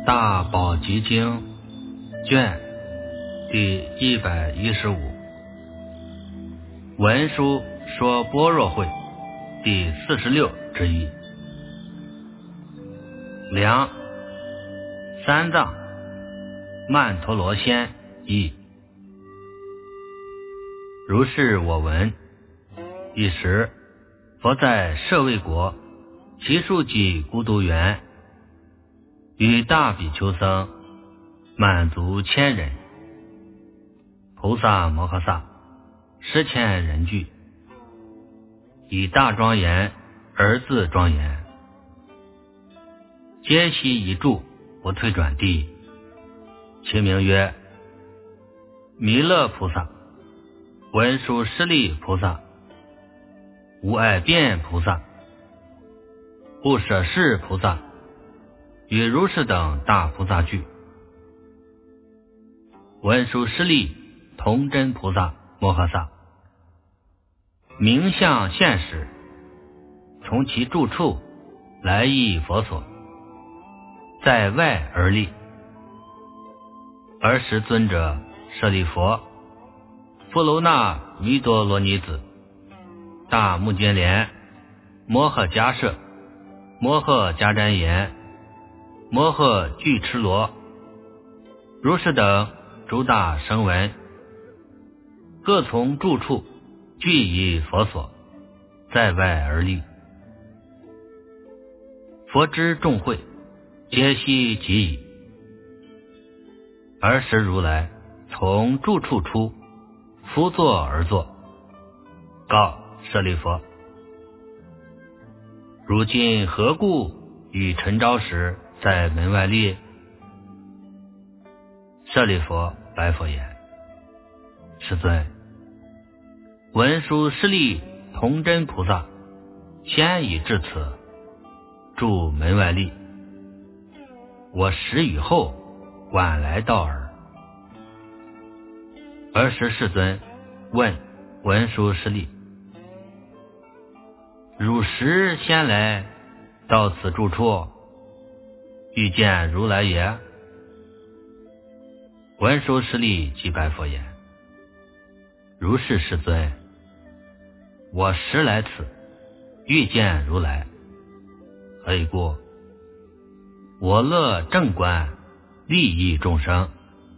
大宝积经卷第115，文殊说般若会第46之一。良三藏曼陀罗仙译。如是我闻，一时佛在舍卫国祇树给孤独园，与大比丘僧满足1000人，菩萨摩诃萨10,000人聚，以大庄严而自庄严，皆悉一住不退转地，其名曰弥勒菩萨、文殊师利菩萨、无碍辩菩萨、不舍世菩萨与如是等大菩萨聚。文殊师利童真菩萨摩诃萨名相现时，从其住处来诣佛所，在外而立。尔时尊者舍利佛、富楼那弥多罗尼子、大目犍连、摩诃迦摄、摩诃迦旃延、摩诃俱絺罗如是等诸大声闻，各从住处俱以佛所，在外而立。佛知众会皆悉集矣。尔时如来从住处出，伏坐而坐，告舍利佛：如今何故与晨朝时在门外立？舍利佛白佛言：世尊，文殊师利童真菩萨先已至此，住门外立，我时与后晚来到耳。尔时世尊问文殊师利：汝时先来到此住处，欲见如来也？文殊师利即白佛言：如是世尊，我时来此，欲见如来。何以故？我乐正观，利益众生。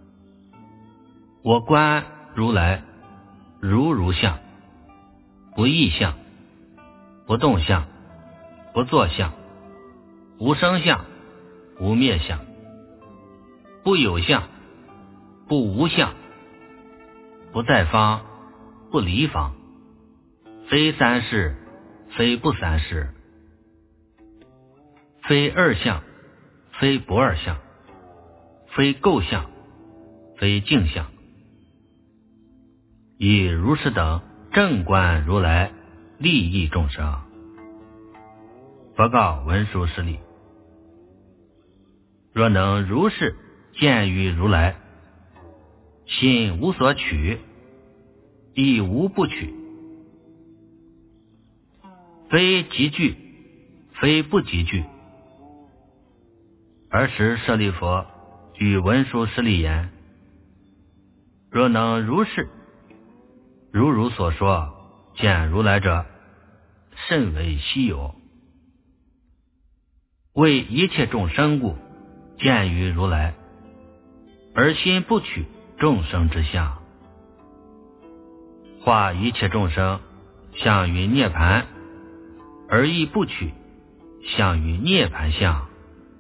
我观如来如相，不异相，不动相，不作相，无生相，无灭相，不有相，不无相，不在方，不离方，非三世，非不三世，非二相，非不二相，非垢相，非净相，以如是等正观如来，利益众生。佛告文殊师利：若能如是见于如来，心无所取，亦无不取，非极具，非不极具。尔时舍利佛与文殊师利言：若能如是，如汝所说见如来者，甚为稀有。为一切众生故，见于如来，而心不取众生之相，化一切众生相于涅槃，而亦不取相于涅槃相。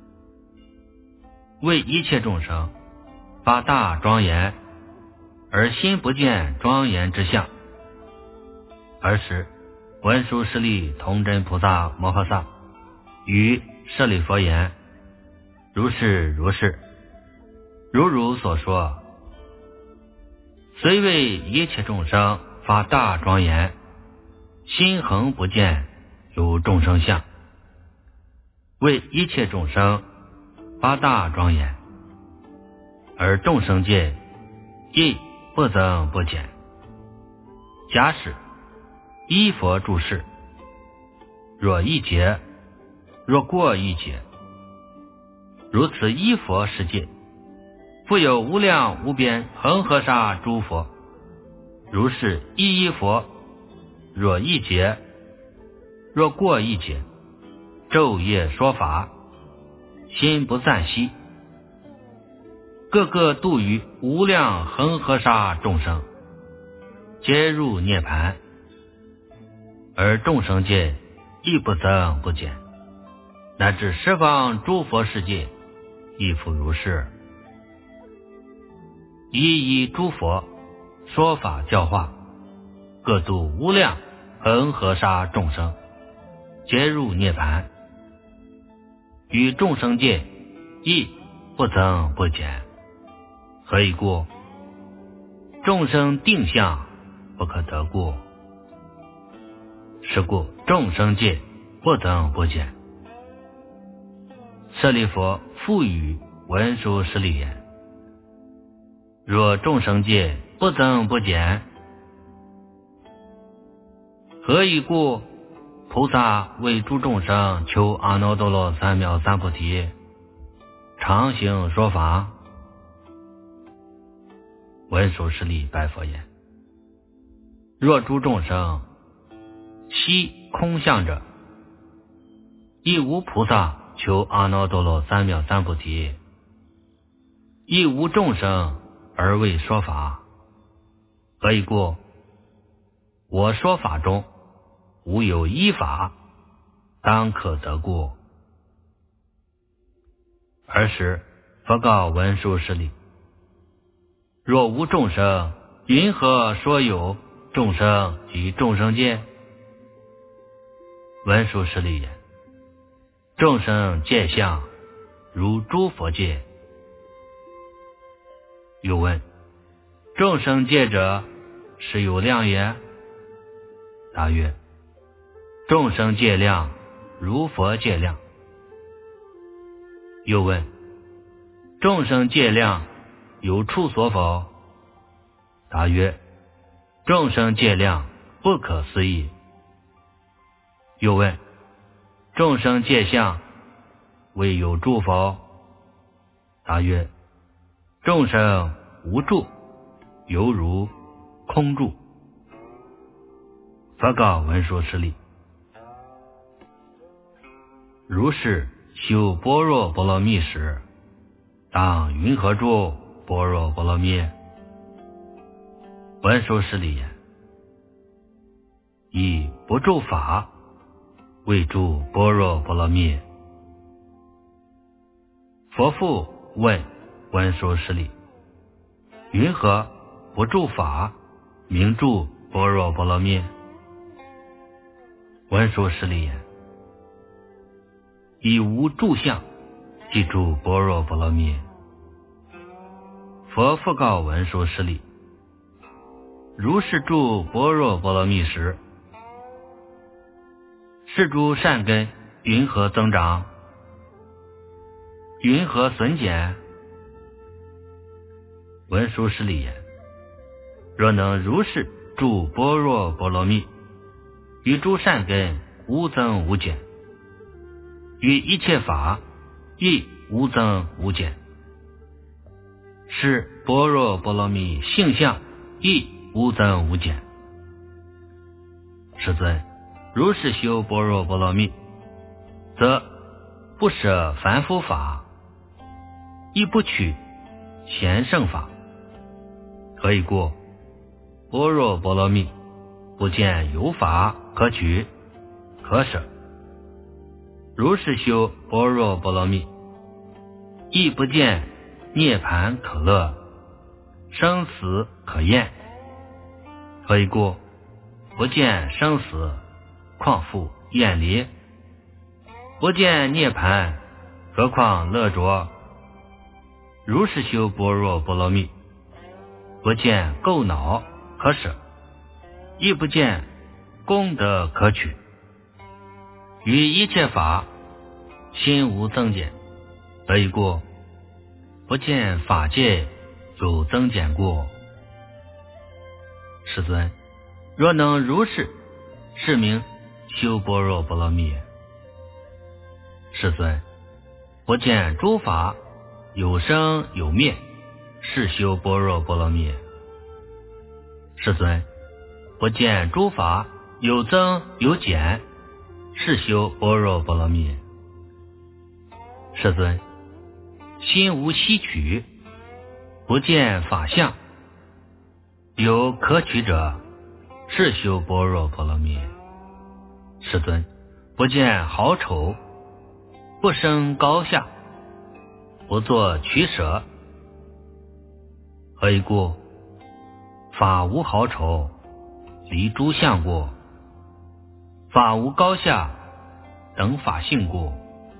为一切众生发大庄严，而心不见庄严之相。尔时文殊师利童真菩萨摩诃萨与舍利佛言：如是如是，如汝所说，虽为一切众生发大庄严，心恒不见有众生相。为一切众生发大庄严，而众生界亦不增不减。假使依佛住世，若一劫，若过一劫， 如此一佛世界，复有无量无边恒河沙诸佛，如是一一佛，若一劫，若过一劫，昼夜说法，心不暂息，个个度于无量恒河沙众生，皆入涅槃，而众生界亦不增不减，乃至十方诸佛世界亦复如是。一一诸佛说法教化，各度无量恒河沙众生，皆入涅槃，与众生界亦不增不减。何以故？众生定相不可得故。是故众生界不增不减。舍利弗复语文殊师利言：若众生界不增不减，何以故？菩萨为诸众生求阿耨多罗三藐三菩提，常行说法。文殊师利白佛言：若诸众生悉空相者，亦无菩萨求阿耨多罗三藐三菩提，亦无众生而为说法。何以故？我说法中无有一法当可得故。尔时佛告文殊师利：若无众生，云何说有众生及众生界？文殊师利言：众生界相如诸佛界。又问：众生界者，是有量也？答曰：众生界量如佛界量。又问：众生界量有处所否？答曰：众生界量不可思议。又问：众生界相未有住否？答曰：众生无住，犹如空住。佛告文殊师利：如是修般若波罗蜜时，当云何住般若波罗蜜？文殊师利言：以不住法为住般若波罗蜜。佛复问文殊师利：云何不住法名住般若波罗蜜？文殊师利言：以无住相即住般若波罗蜜。佛复告文殊师利：如是住般若波罗蜜时，是诸善根云何增长？云何损减？文殊师利言：若能如是住般若波罗蜜，与诸善根无增无减，与一切法亦无增无减，是般若波罗蜜性相亦无增无减。世尊，如是修般若波罗蜜，则不舍凡夫法，亦不取贤圣法。何以故？般若波罗蜜不见有法可取可舍。如是修般若波罗蜜，亦不见涅槃可乐，生死可厌。何以故？不见生死，况复厌离；不见涅槃，何况乐着？如是修般若波罗蜜，不见垢恼可舍，亦不见功德可取，于一切法心无增减。何以故？不见法界有增减故。世尊，若能如是，是名修般若波罗蜜。世尊， 不见诸法有生有灭，是修般若波罗蜜。世尊，不见诸法有增有减，是修般若波罗蜜。世尊，心无希取，不见法相，有可取者，是修般若波罗蜜。世尊，不见好丑，不生高下，不作取舍。何以故？法无好丑，离诸相故；法无高下，等法性故；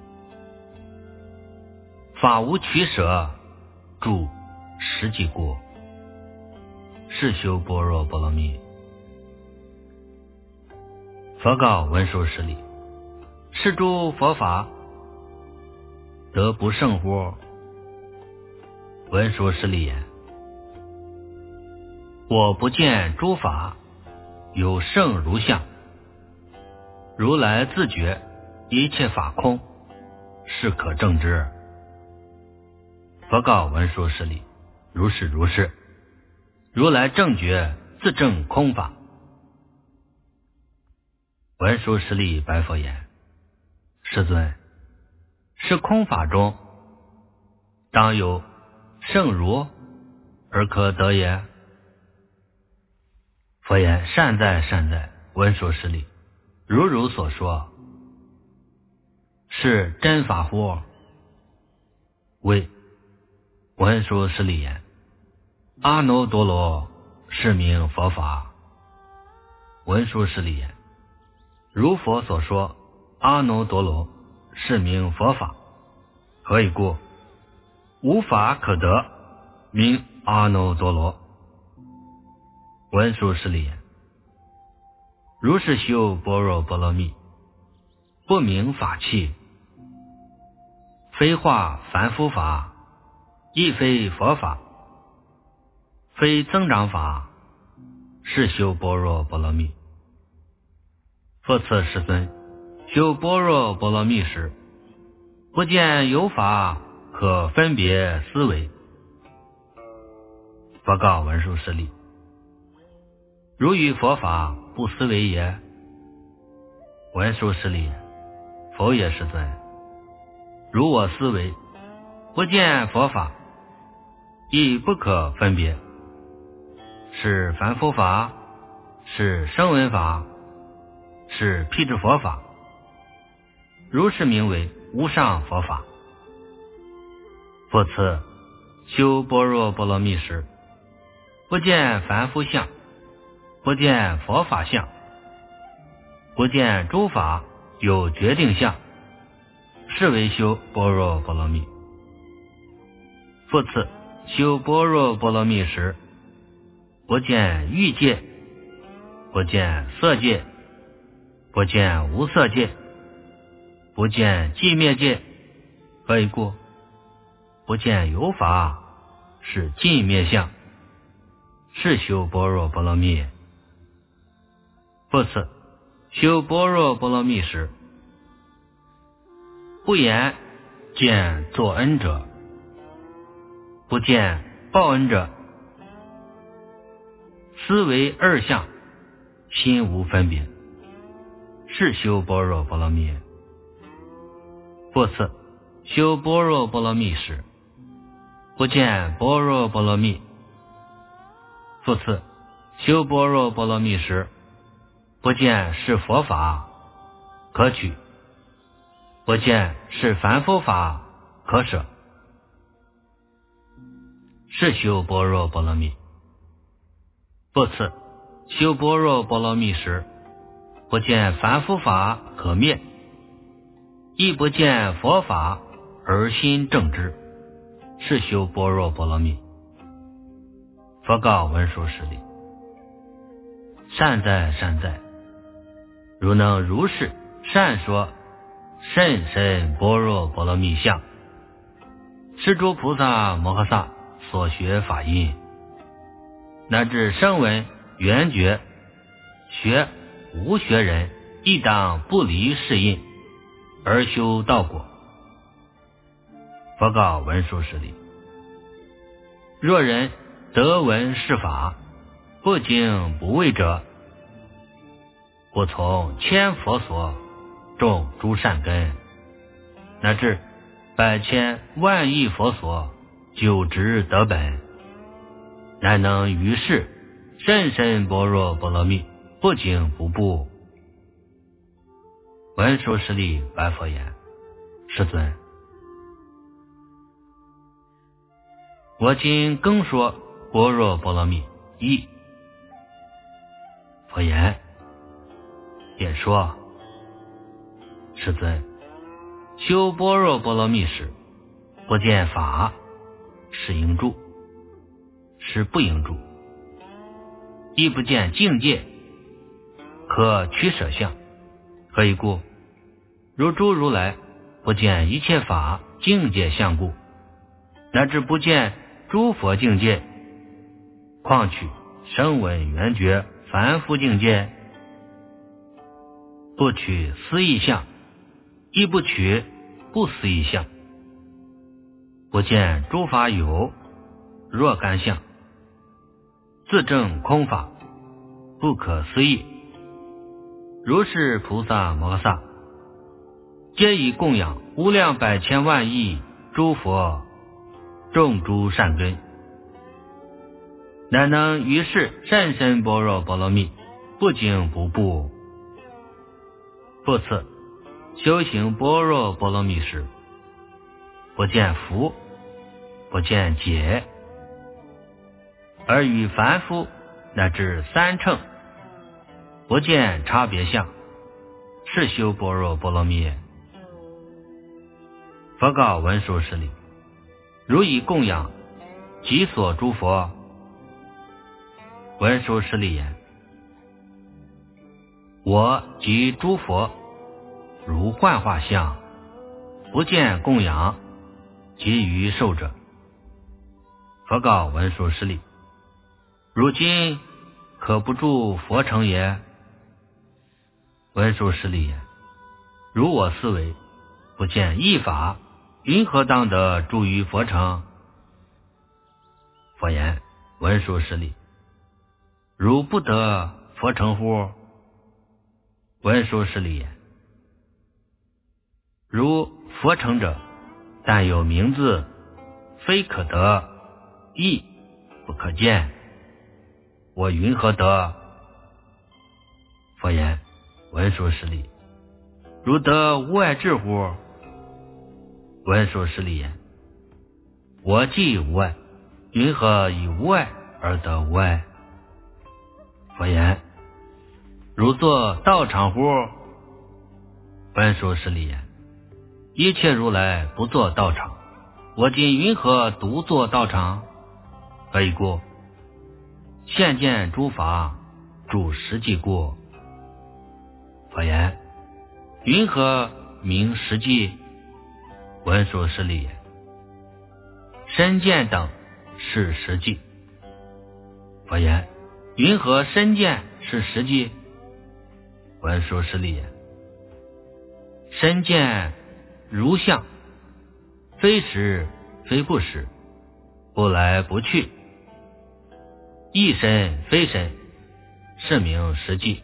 法无取舍，住实际故。是修般若波罗蜜。佛告文殊师利：是诸佛法得不胜乎？文殊师利言：我不见诸法有胜如相，如来自觉一切法空，是可证之。佛告文殊师利：如是如是，如来正觉自证空法。文殊师利白佛言：世尊，是空法中当有胜如而可得也。佛言：善哉善哉，文殊师利，如所说，是真法乎？谓文殊师利言：阿耨多罗是名佛法。文殊师利言：如佛所说，阿耨多罗是名佛法。何以故？无法可得，名阿耨多罗。文殊师利言：如是修般若波罗蜜，不明法器，非化凡夫法，亦非佛法，非增长法，是修般若波罗蜜。复次世尊，修般若波罗蜜时，不见有法可分别思维。佛告文殊师利：如于佛法不思维也？文殊师利：否也，世尊。如我思维，不见佛法，亦不可分别，是凡夫法，是声闻法，是辟支佛法，如是名为无上佛法。复次，修般若波罗蜜时，不见凡夫相，不见佛法相，不见诸法有决定相，是为修般若波罗蜜。复次，修般若波罗蜜时，不见欲界，不见色界，不见无色界，不见寂灭界。何以故？不见有法，是尽灭相，是修般若波罗蜜。复次，修般若波罗蜜时，不言见作恩者，不见报恩者，思维二相，心无分别，是修般若波罗蜜。复次，修般若波罗蜜时，不见般若波罗蜜。复次，修般若波罗蜜时，不见是佛法可取，不见是凡夫法可舍，是修般若波罗蜜。复次，修般若波罗蜜时，不见凡夫法可灭，亦不见佛法而心正之，是修般若波罗蜜。佛告文殊师利：善哉善哉，如能如是善说甚深般若波罗蜜相，是诸菩萨摩诃萨所学法音，乃至声闻缘觉学无学人，亦当不离是因而修道果。 佛告文殊师利：若人得闻是法，不惊不畏者，不从千佛所种诸善根，乃至百千万亿佛所久植得本，乃能于是甚深般若波罗蜜，不惊不怖。文殊师利白佛言：世尊，我今更说般若波罗蜜一。佛言：便说。世尊，修般若波罗蜜时，不见法，是应住，是不应住；亦不见境界，可取舍相。何以故？如诸如来不见一切法境界相故，乃至不见诸佛境界，况取声闻缘觉凡夫境界，不取思义相，亦不取不思义相，不见诸法有若干相，自证空法，不可思议。如是菩萨摩诃萨，皆以供养无量百千万亿诸佛种诸善根，乃能于是甚深般若波罗蜜，不惊不怖。复次，修行般若波罗蜜时，不见福，不见解，而与凡夫乃至三乘不见差别相，是修般若波罗蜜也。佛告文殊师利：如以供养己所诸佛。文殊师利言：我及诸佛如幻化相，不见供养及于受者。佛告文殊师利：如今可不住佛城也。文殊师利言：如我思维，不见一法，云何当得住于佛城？佛言：文殊师利，如不得佛城乎？文殊师利言：如佛城者，但有名字，非可得，亦不可见，我云何得？佛言：文殊师利，如得无碍智乎？文殊师利言：我既无碍，云何以无碍而得无碍？佛言：如作道场乎？文殊师利言：一切如来不作道场，我今云何独作道场？何以故？现见诸法主实际故。佛言：云何名实际？文殊师利言：身见等是实际。佛言：云何身见是实际？文殊师利言：身见如相，非实非不实，不来不去，亦身非身，是名实际。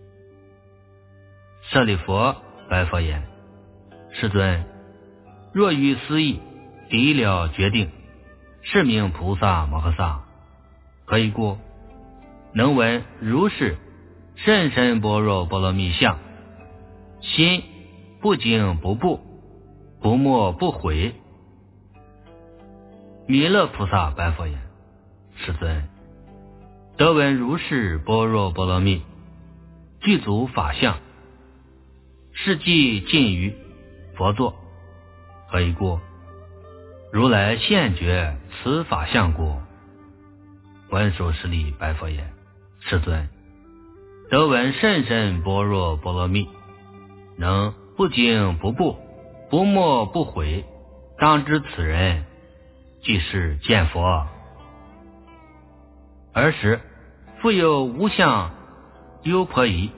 舍利弗白佛言：世尊，若于思义离了决定，是名菩萨摩诃萨。何以故？能闻如是甚深般若波罗蜜相，心不惊不怖，不没不悔。弥勒菩萨白佛言：世尊，得闻如是般若波罗蜜，具足法相，是即尽于佛座。何以故？如来现觉此法相故。文殊师利白佛言：世尊，得闻甚深般若波罗蜜，能不惊不怖，不没不悔，当知此人即是见佛。尔时复有无相优婆夷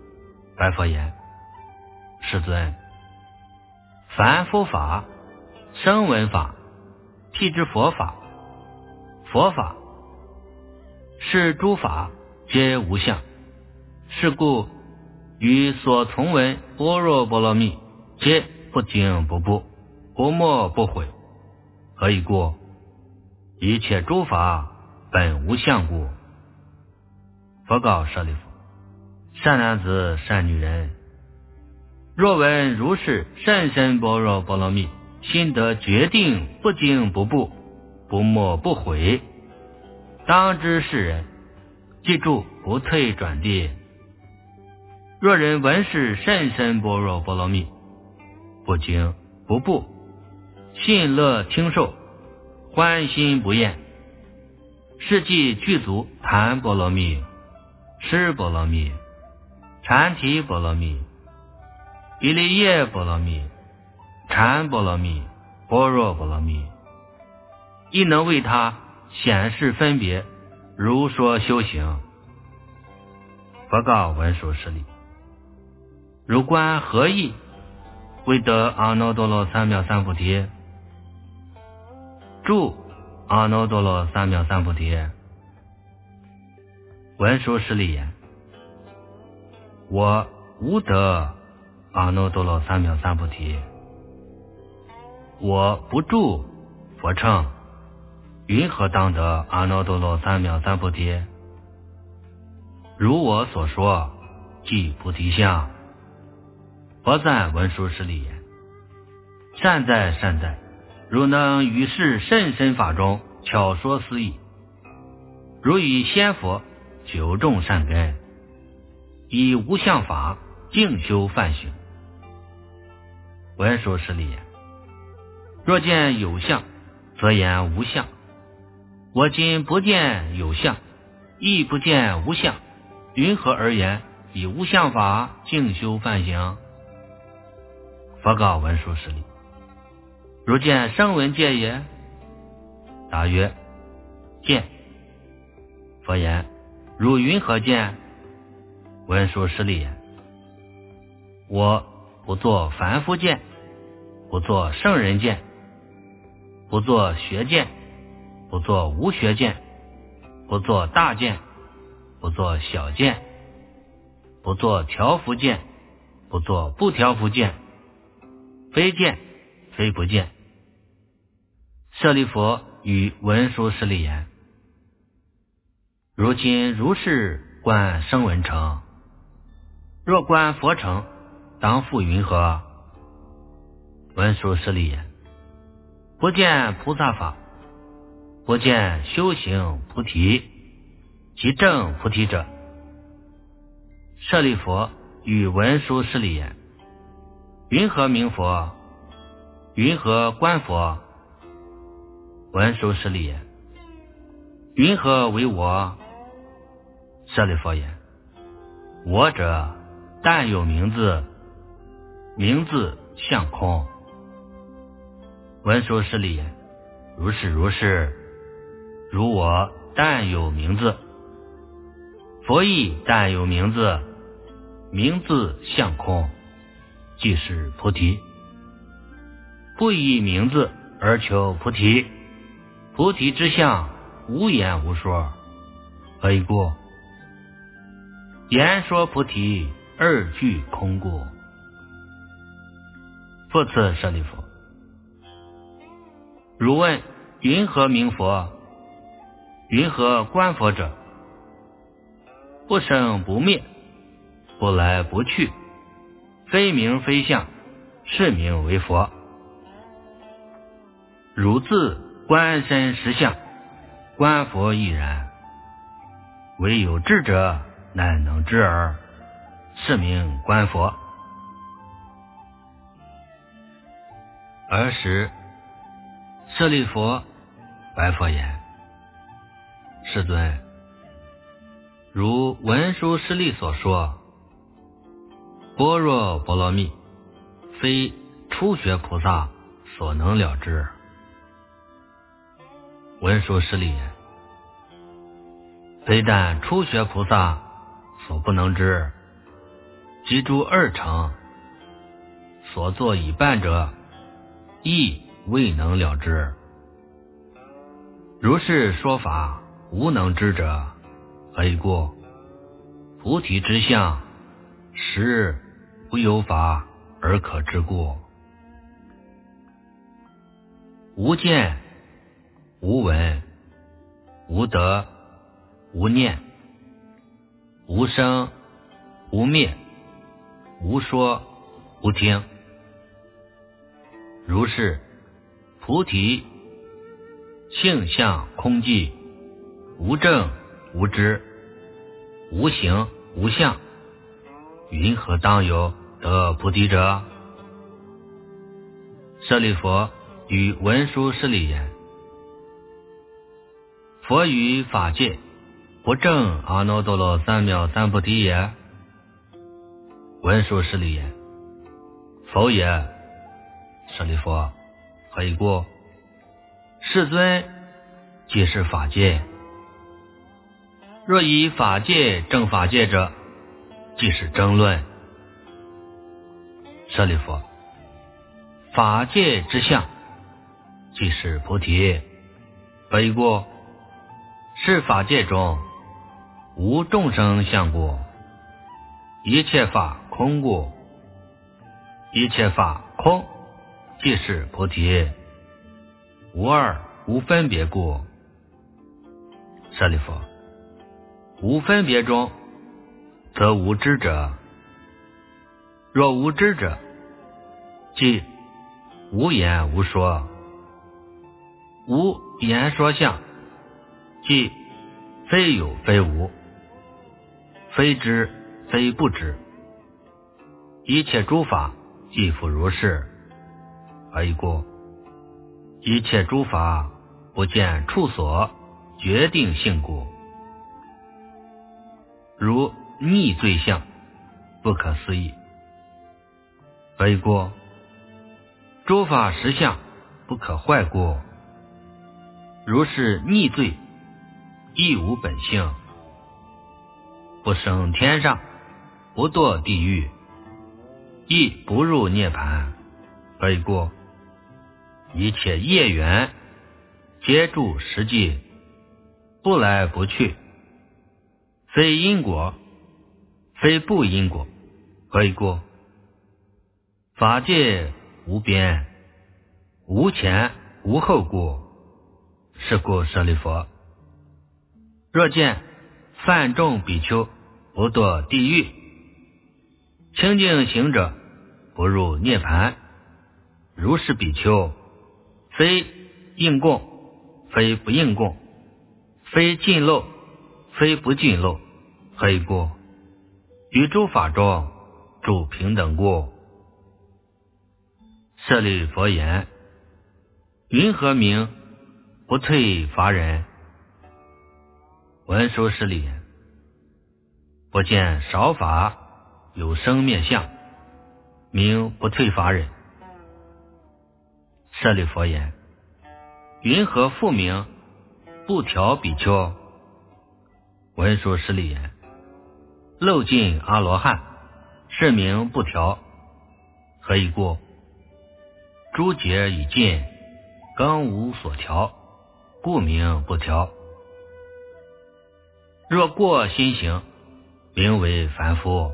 白佛言：世尊，凡夫法声闻法，辟之佛法。佛法是诸法皆无相，是故于所从闻般若波罗蜜，皆不惊不怖，不没不毁。何以故？一切诸法本无相故。佛告舍利弗：善男子，善女人，若闻如是甚深般若波罗蜜，心得决定，不惊不怖，不没不毁，当知是人，记住不退转跌。若人闻是甚深般若波罗蜜，不惊不怖，信乐听受，欢心不厌，是即具足檀波罗蜜、尸波罗蜜、禅提波罗蜜、比利耶波罗蜜、禅波罗蜜、般若波罗蜜，亦能为他显示分别，如说修行。佛告文殊师利：如观何意，为得阿耨多罗三藐三菩提？住阿耨多罗三藐三菩提。文殊师利言：我无得阿耨多罗三藐三菩提，我不住佛乘，云何当得阿耨多罗三藐三菩提？如我所说，即菩提相。佛赞文殊师利言：善哉善哉，汝能于是甚深法中巧说思义，如以先佛久种善根，以无相法静修梵行。文殊师利言：若见有相，则言无相。我今不见有相，亦不见无相，云何而言以无相法静修梵行？佛告文殊师利：如见声闻界也？答曰：见。佛言：如云何见？文殊师利言：我不作凡夫见，不作圣人见，不作学见，不作无学见，不作大见，不作小见，不作调伏见，不作不调伏见，非见非不见。舍利弗与文殊师利言：如今如是观声闻乘，若观佛乘，当复云何？文殊师利言：不见菩萨法，不见修行菩提，即证菩提者。舍利弗与文殊师利言：云何名佛？云何观佛？文殊师利言：云何为我？舍利弗言：我者，但有名字，名字相空。文殊师利言：如是如是，如我但有名字，佛亦但有名字，名字相空，即是菩提。不以名字而求菩提，菩提之相无言无说。何以故？言说菩提，二句空故。复次舍利弗：如问云何名佛？云何观佛者？不生不灭，不来不去，非名非相，是名为佛。汝自观身实相，观佛亦然。唯有智者，乃能知耳，是名观佛。尔时舍利弗白佛言：世尊，如文殊师利所说，般若波罗蜜，非初学菩萨所能了知。文殊师利言：非但初学菩萨所不能知，即诸二乘所作已办者，亦未能了之。如是说法无能知者，何以故？菩提之相，实无有法而可知故。无见，无闻，无得，无念，无生，无灭，无说，无听。如是菩提性相空寂，无证无知，无形无相，云何当有得菩提者？舍利弗与文殊师利言：佛于法界不证阿耨多罗三藐三菩提也。文殊师利言：否也。舍利弗，何以故？世尊即是法界。若以法界证法界者，即是争论。舍利弗，法界之相，即是菩提。何以故？是法界中无众生相故，一切法空故。一切法空，即是菩提。无二无分别故。舍利弗，无分别中，则无知者。若无知者，即无言无说。无言说相，即非有非无，非知非不知。一切诸法亦复如是。何以故？一切诸法不见处所决定性故。如逆罪相，不可思议。何以故？诸法实相不可坏故。如是逆罪，亦无本性，不生天上，不堕地狱，亦不入涅槃。何以故？一切业缘皆住实际，不来不去，非因果，非不因果。何以故？法界无边，无前无后故。是故舍利弗，若见犯众比丘不堕地狱，清净行者不入涅槃，如是比丘，非应供，非不应供，非尽漏，非不尽漏。何以故？于诸法中住平等故。舍利弗言：云何名不退伐人？文殊师利言：不见少法有生灭相，名不退伐人。舍利弗言：云何复名不调比丘？文殊师利言：漏尽阿罗汉，是名不调。何以故？诸劫已尽，更无所调，故名不调。若过心行，名为凡夫。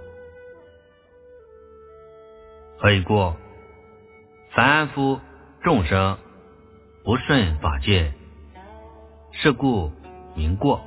何以故？凡夫众生不顺法界，是故名过。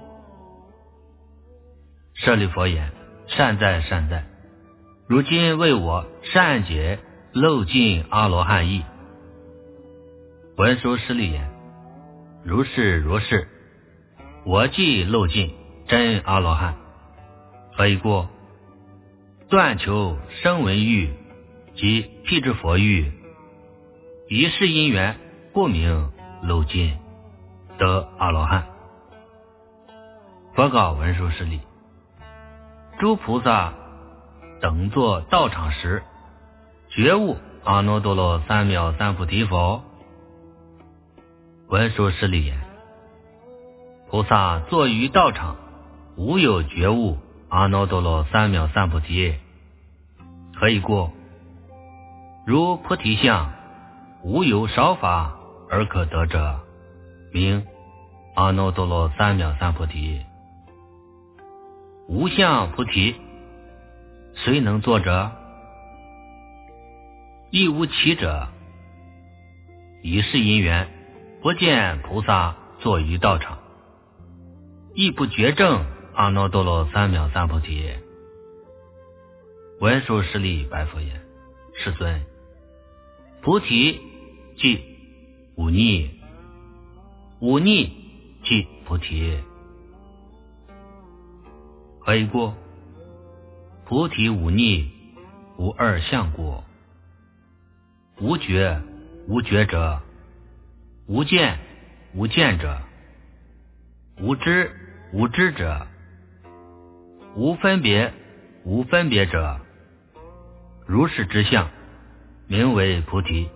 舍利弗言：善哉善哉，如今为我善解漏尽阿罗汉义。文殊师利言：如是如是，我既漏尽真阿罗汉。何以故？断求声闻欲及辟支佛欲，一世因缘，故名漏尽得阿罗汉。佛告文殊师利：诸菩萨等作道场时，觉悟阿耨多罗三藐三菩提否？文殊师利言：菩萨坐于道场，无有觉悟阿耨多罗三藐三菩提。何以故？如菩提相， 无有少法而可得者，名阿耨多罗三藐三菩提。无相菩提，谁能作者？亦无其者。以是因缘，不见菩萨坐于道场，亦不觉证阿耨多罗三藐三菩提。文殊师利白佛言：世尊，菩提即忤逆，忤逆即菩提。何以故？菩提忤逆，无二相故。无觉，无觉者；无见，无见者；无知，无知者；无分别，无分别者。如是之相，名为菩提。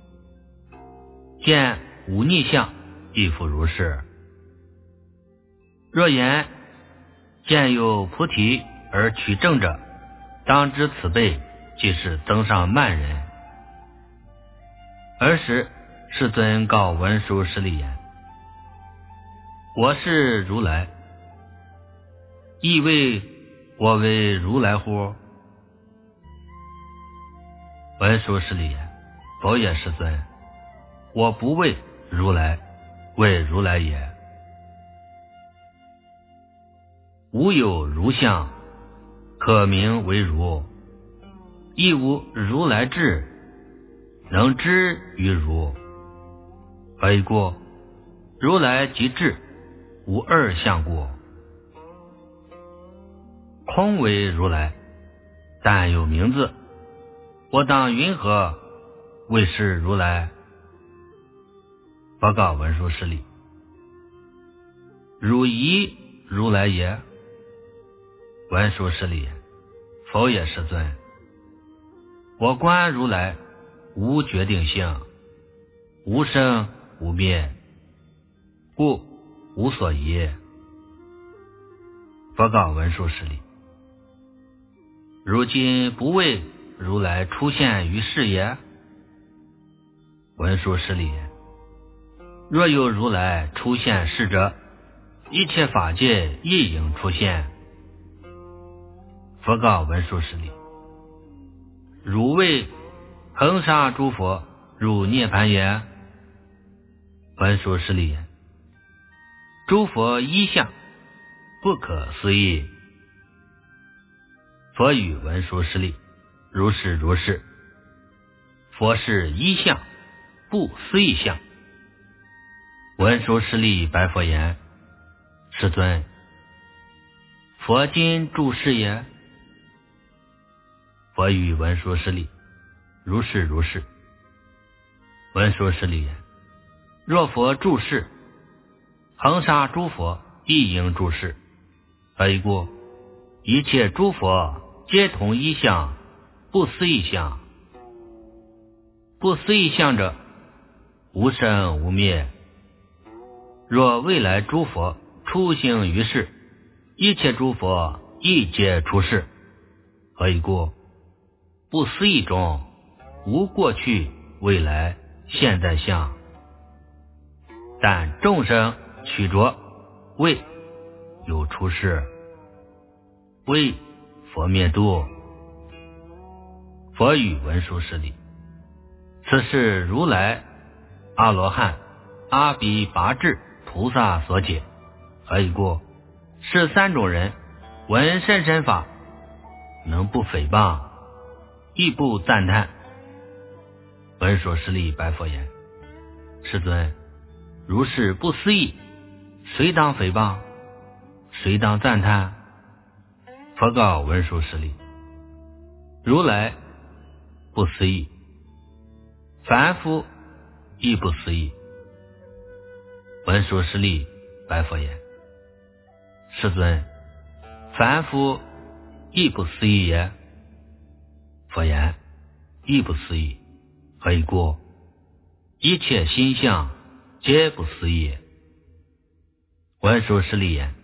见忤逆相，亦复如是。若言见有菩提而取证者，当知此辈即是增上慢人。尔时世尊告文殊师利言：我是如来，亦谓我为如来乎？文殊师利言：否也，世尊，我不为如来，为如来也。无有如相，可名为如；亦无如来智，能知于如。何以故？如来即智，无二相故。空为如来，但有名字，我当云何谓是如来？佛告文殊师利：汝疑如来也？文殊师利：否也，世尊，我观如来无决定性，无生无灭，故无所疑。佛告文殊师利：如今不为如来出现于世也？文殊师利：若有如来出现世者，一切法界亦应出现。佛告文殊师利：汝为恒沙诸佛入涅槃也？文殊师利言：诸佛一相，不可思议。佛语文殊师利：如是如是。佛是一相，不思议相。文殊师利白佛言：世尊，佛今住世也？佛语文殊师利：如是如是。文殊师利言：若佛住世，恒沙诸佛亦应住世。何以故？一切诸佛皆同一相，不思议相。不思议相者，无生无灭。若未来诸佛出行于世，一切诸佛亦皆出世。何以故？不思议中无过去、未来、现在相，但众生取着为有出世，为佛灭度。佛语文殊师利：此是如来、阿罗汉、阿比跋致菩萨所解。何以故？是三种人闻甚深法，能不诽谤，亦不赞叹。文殊师利白佛言：世尊，如是不思议，谁当诽谤？谁当赞叹？佛告文殊师利：如来不思议，凡夫亦不思议。文殊师利白佛言：世尊，凡夫亦不思议也？佛言：亦不思议。何以故？一切心相皆不思议。文殊师利言：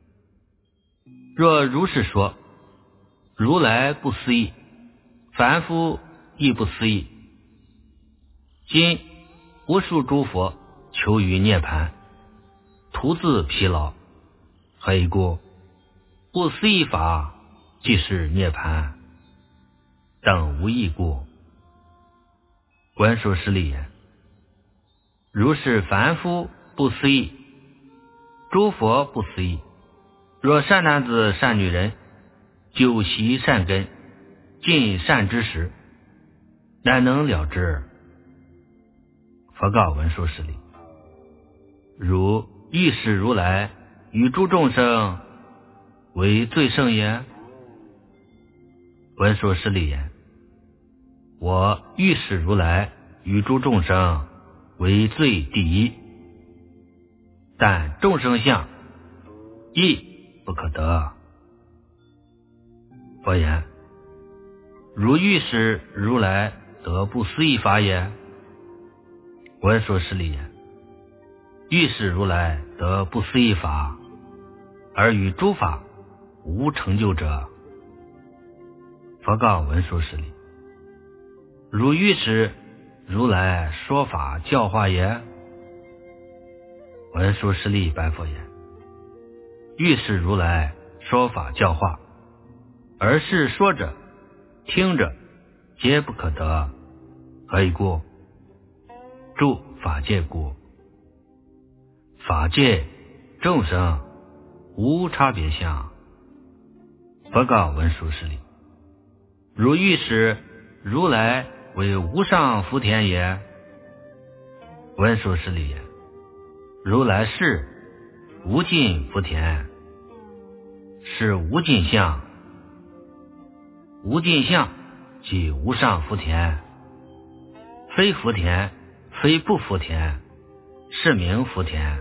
若如是说，如来不思议，凡夫亦不思议， 今无数诸佛求于涅槃，徒自疲劳，何以故？不思议法，即是涅槃，等无异故。文殊师利言：如是凡夫不思议，诸佛不思议。若善男子善女人，久习善根，尽善知识，乃能了之。佛告文殊师利：如欲使如来与诸众生为最胜也？文殊师利言：我欲使如来与诸众生为最第一，但众生相亦不可得。佛言：如欲使如来得不思议法也？文殊师利言：欲使如来得不思议法，而与诸法无成就者。佛告文殊师利：如欲使如来说法教化也？文殊师利白佛言：欲使如来说法教化，而是说者听者皆不可得，何以故？住法界故。法界众生无差别相。佛告文殊师利：如欲使如来为无上福田也？文殊师利言：如来是无尽福田，是无尽相。无尽相即无上福田，非福田，非不福田，是名福田。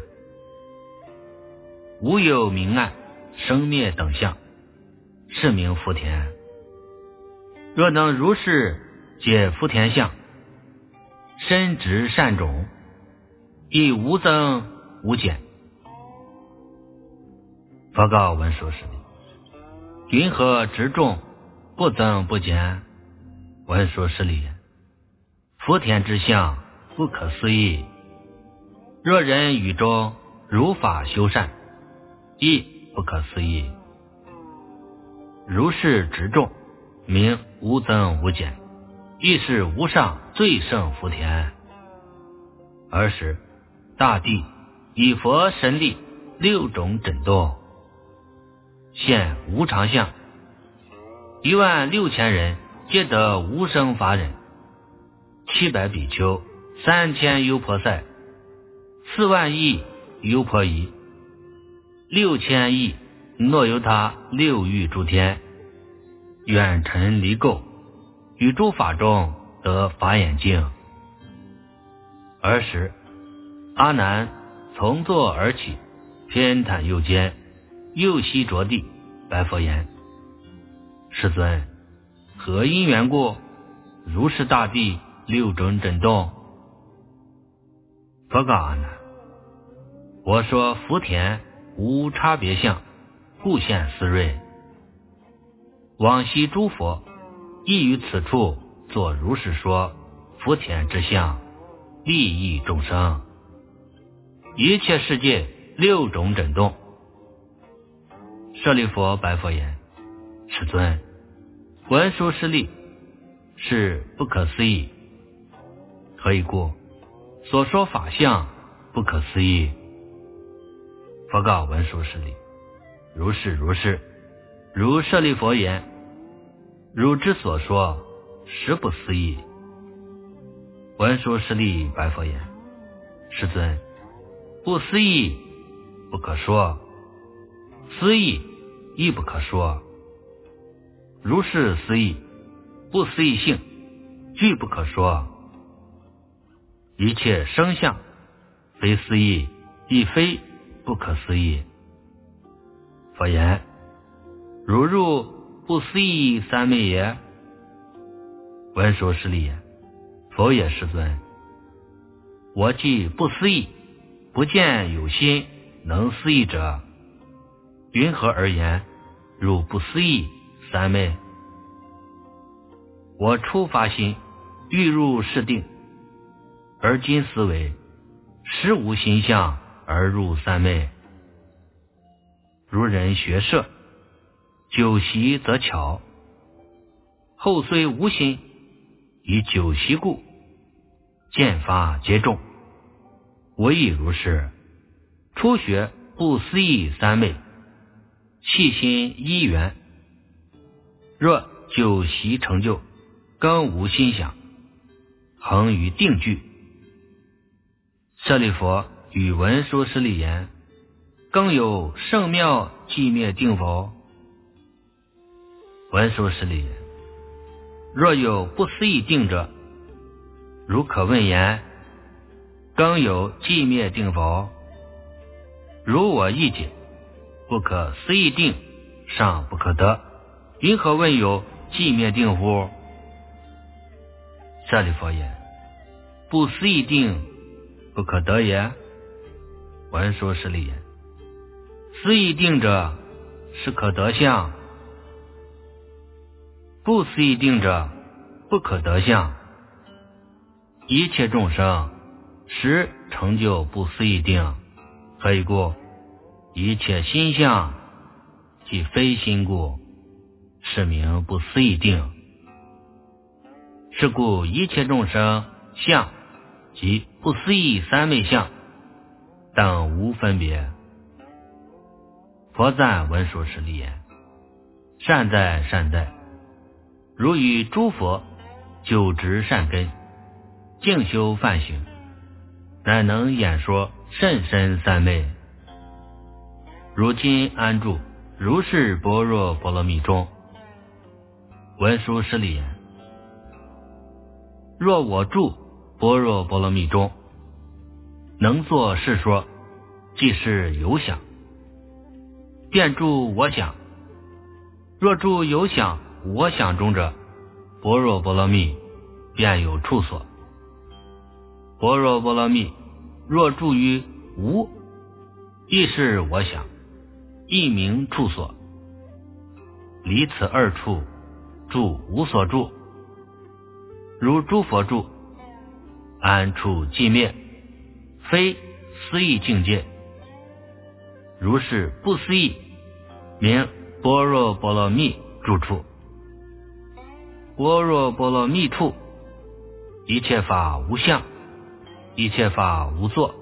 无有明暗生灭等相，是名福田。若能如是解福田相，深植善种，亦无增无减。佛告文殊师利：云何植种不增不减？文殊师利言：福田之相不可思议，若人语中如法修善，亦不可思议。如是植种，名无增无减，亦是无上最胜福田。尔时大地以佛神力6种震动，现无常相，16000人皆得无生法忍，700比丘，3000优婆塞，4万亿优婆夷，6000亿诺由他6欲诸天，远尘离垢，于诸法中得法眼净。尔时阿难从座而起，偏袒右肩，右膝着地，白佛言：世尊，何因缘故，如是大地6种震动？佛告阿难：我说福田无差别相，故现思瑞。往昔诸佛亦于此处作如是说福田之相，利益众生。一切世界6种震动。舍利弗白佛言：世尊，文殊师利是不可思议。何以故？所说法相不可思议。佛告文殊师利：如是如是，如舍利弗言，汝之所说实不思议。文殊师利白佛言：世尊，不思议不可说，思议亦不可说。如是思议，不思议性，俱不可说。一切生相，非思议，亦非不可思议。佛言：如入不思议三昧也？文殊师利言：否也，世尊。我既不思议，不见有心能思议者，云何而言汝不思议三昧？我初发心，欲入是定， 而今思维，实无心相而入三昧。如人学射，久习则巧，后虽无心，以久习故，剑法皆中。我亦如是，初学不思议三昧，细心一缘，若久习成就，更无心想，恒于定句。舍利弗与文殊师利言：更有圣妙寂灭定否？文殊师利言：若有不思议定者，如可问言：更有寂灭定否？如我意解，不可思议定尚不可得，云何问有寂灭定乎？舍利弗言：不思议定不可得也。文殊师利言：思议定者是可得相，不思议定者不可得相。一切众生实成就不思议定，何以故？一切心相即非心故，是名不思议定。是故一切众生相即不思议三昧相等无分别。佛赞文殊师利言：善哉善哉，如与诸佛久植善根，静修梵行，乃能演说甚深三昧。如今安住如是般若波罗蜜中。文殊师利言：若我住般若波罗蜜中，能作是说，即是有想，便住我想。若住有想我想中者，般若波罗蜜便有处所。般若波罗蜜若住于无，亦是我想，亦名处所。离此二处，住无所住。如诸佛住，安处寂灭，非思议境界。如是不思议，名般若波罗蜜住处。般若波罗蜜处，一切法无相，一切法无作。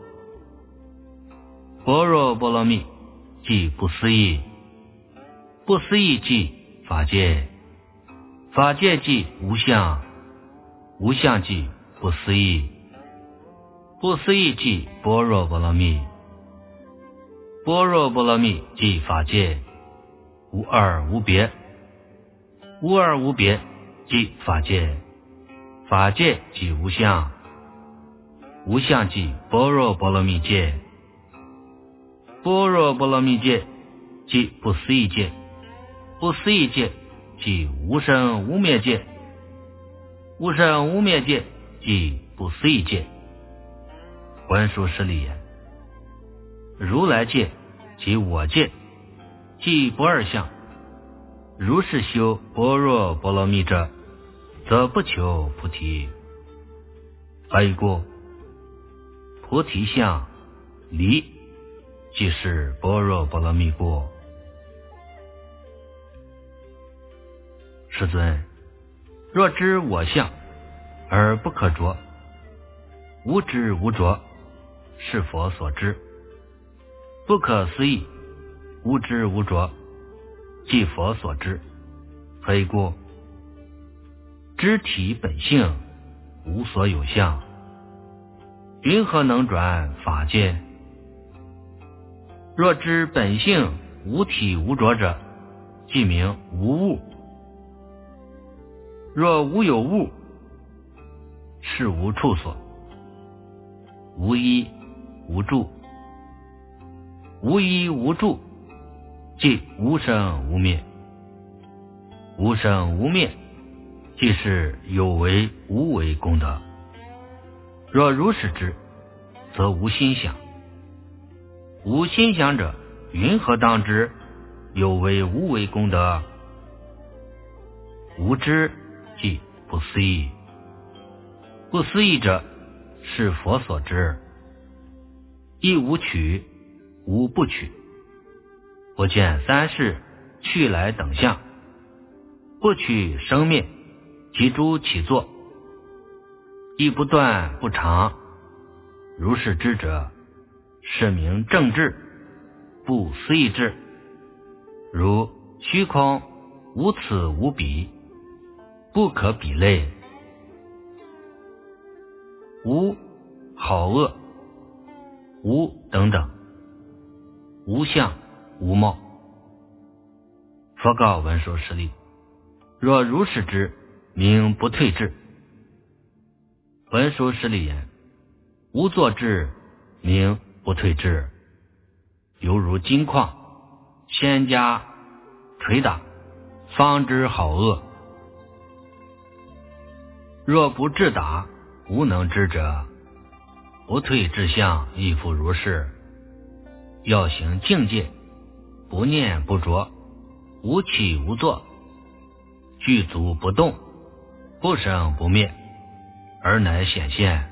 般若波罗蜜即不思议，不思议即法界，法界即无相，无相即不思议，不思议即般若波罗蜜，般若波罗蜜即法界，无二无别，无二无别即法界，法界即无相，无相即般若波罗蜜界，般若波罗蜜界即不思议界，不思议界即无生无灭界，无生无灭界即不思议界。文殊师利言：如来界即我界，即不二相。如是修般若波罗蜜者，则不求菩提。何以故？菩提相离，即是般若波罗蜜故。世尊，若知我相而不可着，无知无着，是佛所知。不可思议，无知无着，即佛所知。何以故？知体本性无所有相，云何能转法界？若知本性无体无着者，即名无物。若无有物，是无处所，无依无住，无依无住，即无生无灭。无生无灭，即是有为无为功德。若如是知，则无心想。无心想者，云何当知有为无为功德？无知即不思议，不思议者， 是佛所知，亦无取，无不取，不见三世去来等相，不取生灭，其诸起作，亦不断不长。如是知者，是名正智，不思议智。如虚空无此无彼，不可比类，无好恶，无等等，无相无貌。佛告文殊师利：若如是知，名不退智。文殊师利言：无作智，名不退智。犹如金矿，先加捶打，方知好恶。若不智打，无能知者，不退智相，亦复如是。要行境界，不念不着，无起无作，具足不动，不生不灭，而乃显现。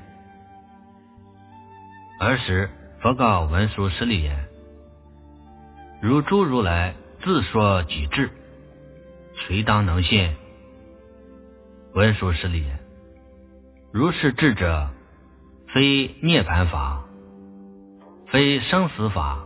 尔时佛告文殊师利言：如诸如来自说己智，谁当能信？文殊师利言：如是智者，非涅盘法，非生死法，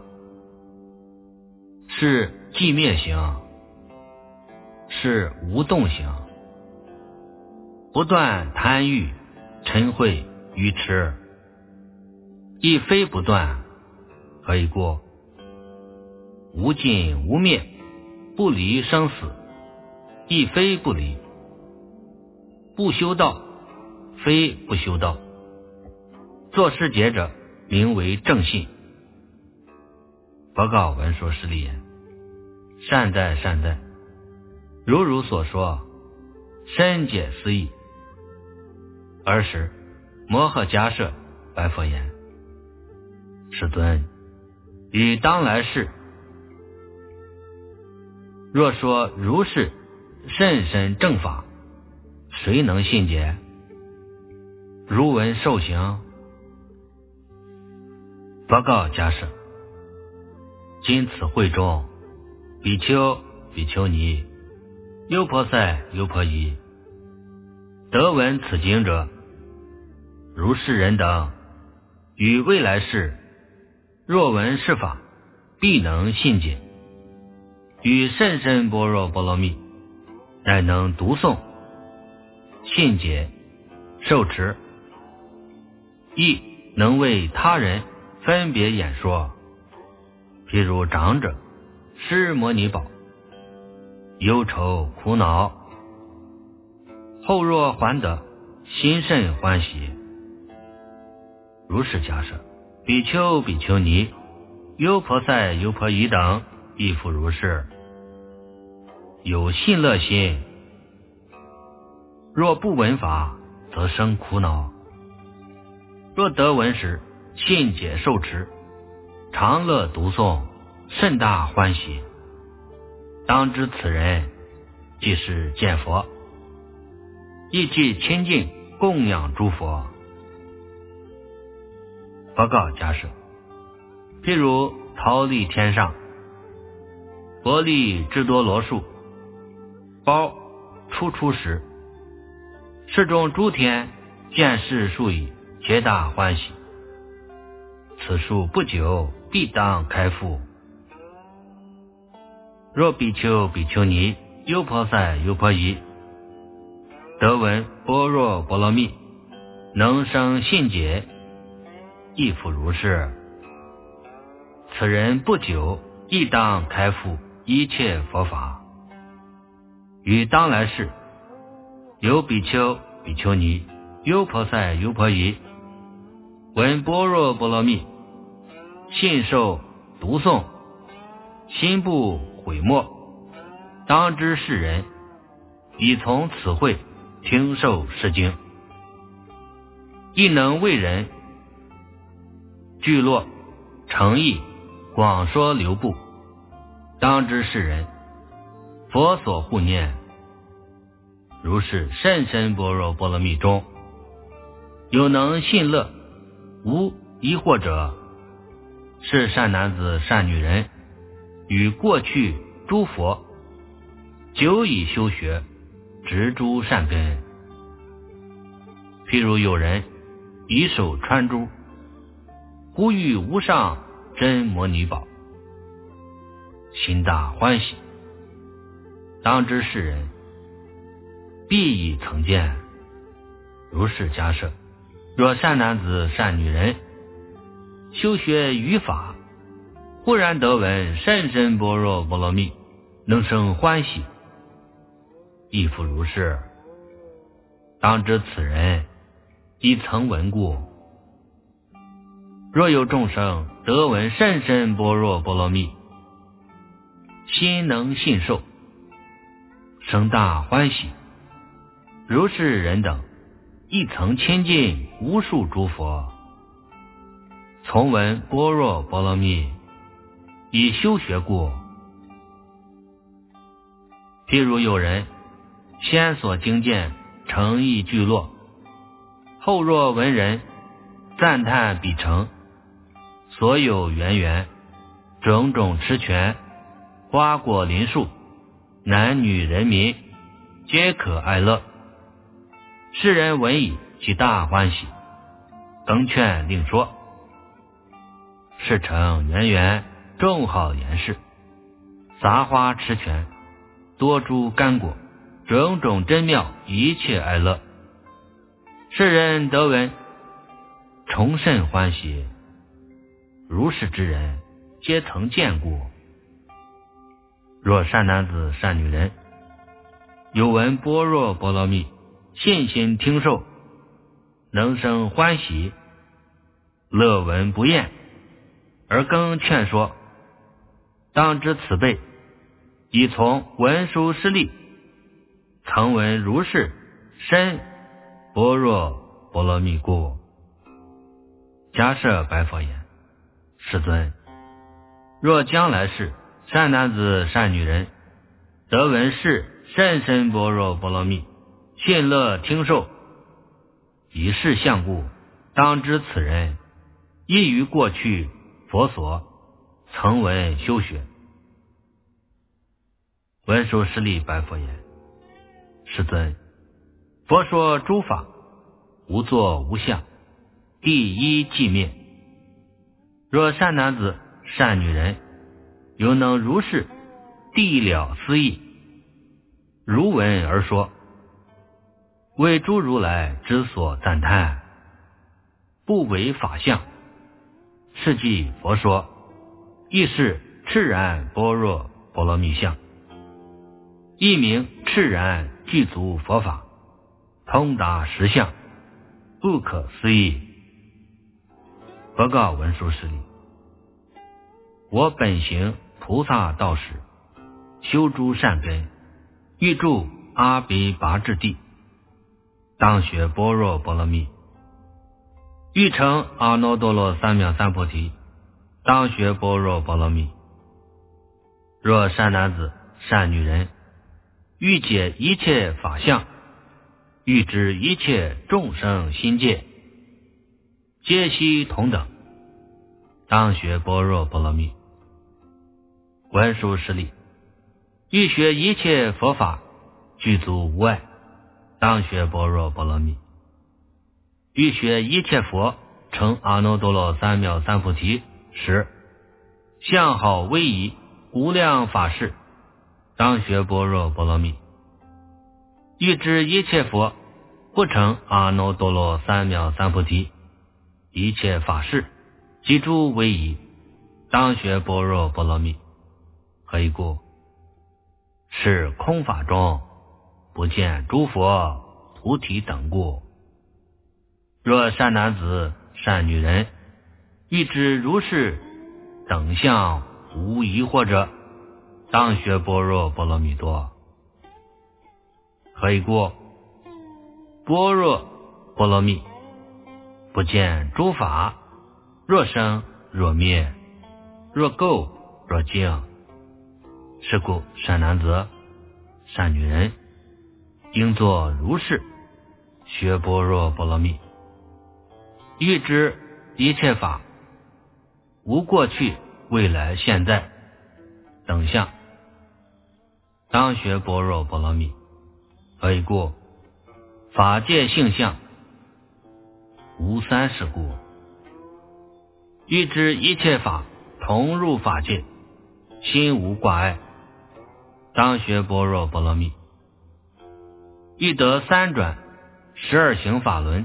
是寂灭行，是无动行，不断贪欲嗔恚愚痴，亦非不断。何以故？无尽无灭，不离生死，亦非不离。不修道，非不修道。作是解者，名为正信。佛告文殊师利言：善哉善哉，如所说，深解思义。尔时摩诃迦叶白佛言：世尊，于当来世，若说如是甚深正法，谁能信解？如闻受行。佛告迦叶：今此会中，比丘、比丘尼、优婆塞、优婆夷，得闻此经者，如是人等，于未来世，若闻是法，必能信解，于甚深般若波罗蜜，乃能读诵、信解、受持，亦能为他人分别演说。譬如长者施摩尼宝，忧愁苦恼，后若还得，心甚欢喜。如是假设，比丘、比丘尼、优婆塞、优婆夷等亦复如是。有信乐心，若不闻法，则生苦恼；若得闻时，信解受持，常乐读诵，甚大欢喜。当知此人，即是见佛，亦即亲近供养诸佛。佛告迦叶：譬如桃李天上，佛力智多罗树，苞初时，世中诸天见是树已，皆大欢喜。此树不久必当开复。若比丘、比丘尼、优婆塞、优婆夷，得闻般若波罗蜜，能生信解，亦复如是。此人不久亦当开复一切佛法。于当来世，有比丘、比丘尼、优婆塞、优婆夷，闻般若波罗蜜，信受读诵，心不悔没，当知是人已从此会听受是经，亦能为人聚落诚意广说流布，当知是人佛所护念。如是甚深般若波罗蜜中，有能信乐无疑惑者，是善男子善女人与过去诸佛久已修学，植诸善根。譬如有人以手穿珠，忽遇无上真摩尼宝，心大欢喜，当知是人必已曾见。如是假设，若善男子善女人修学于法，忽然得闻甚深般若波罗蜜，能生欢喜，亦复如是，当知此人已曾闻过。若有众生得闻甚深般若波罗蜜，心能信受，生大欢喜，如是人等亦曾亲近无数诸佛，从闻般若波罗蜜，已修学过。譬如有人先所经见诚意聚落，后若闻人赞叹彼诚，所有缘缘，种种持权，花果林树，男女人民，皆可爱乐。世人闻已，其大欢喜，更劝令说：是成缘缘，众好言事，杂花持权，多诸干果，种种真妙，一切爱乐。世人得闻，重甚欢喜。如是之人，皆曾见过。若善男子善女人有闻般若波罗蜜，信心听受，能生欢喜，乐闻不厌，而更劝说，当知此辈已从文殊师利曾闻如是深般若波罗蜜故。迦摄白佛言：世尊，若将来世善男子善女人得闻是甚深般若波罗蜜，信乐听受，以是相故，当知此人亦于过去佛所曾闻修学。文殊师利白佛言：世尊，佛说诸法无作无相，第一寂灭。若善男子善女人犹能如是地了思义，如闻而说，为诸如来之所赞叹，不为法相，是即佛说，亦是赤然般若波罗蜜相，亦名赤然具足佛法，通达实相，不可思议。佛告文殊师利：我本行菩萨道时，修诸善根，欲住阿鼻拔智地，当学般若波罗蜜；欲成阿耨多罗三藐三菩提，当学般若波罗蜜。若善男子善女人欲解一切法相，欲知一切众生心界，皆悉同等，当学般若波罗蜜。文殊师利，欲学一切佛法，具足无碍，当学般若波罗蜜。欲学一切佛成阿耨多罗三藐三菩提时，相好威仪，无量法事，当学般若波罗蜜。欲知一切佛不成阿耨多罗三藐三菩提，一切法事及诸威仪，当学般若波罗蜜。何以故？是空法中不见诸佛菩提等故。若善男子善女人欲知如是等相无疑惑者，当学般若波罗蜜多。何以故？般若波罗蜜不见诸法，若生若灭，若垢若净。是故善男子善女人应作如是学般若波罗蜜。欲知一切法，无过去、未来、现在等相，当学般若波罗蜜。何以故？法界性相，无三世故。欲知一切法同入法界，心无挂碍，当学般若波罗蜜。欲得三转12行法轮，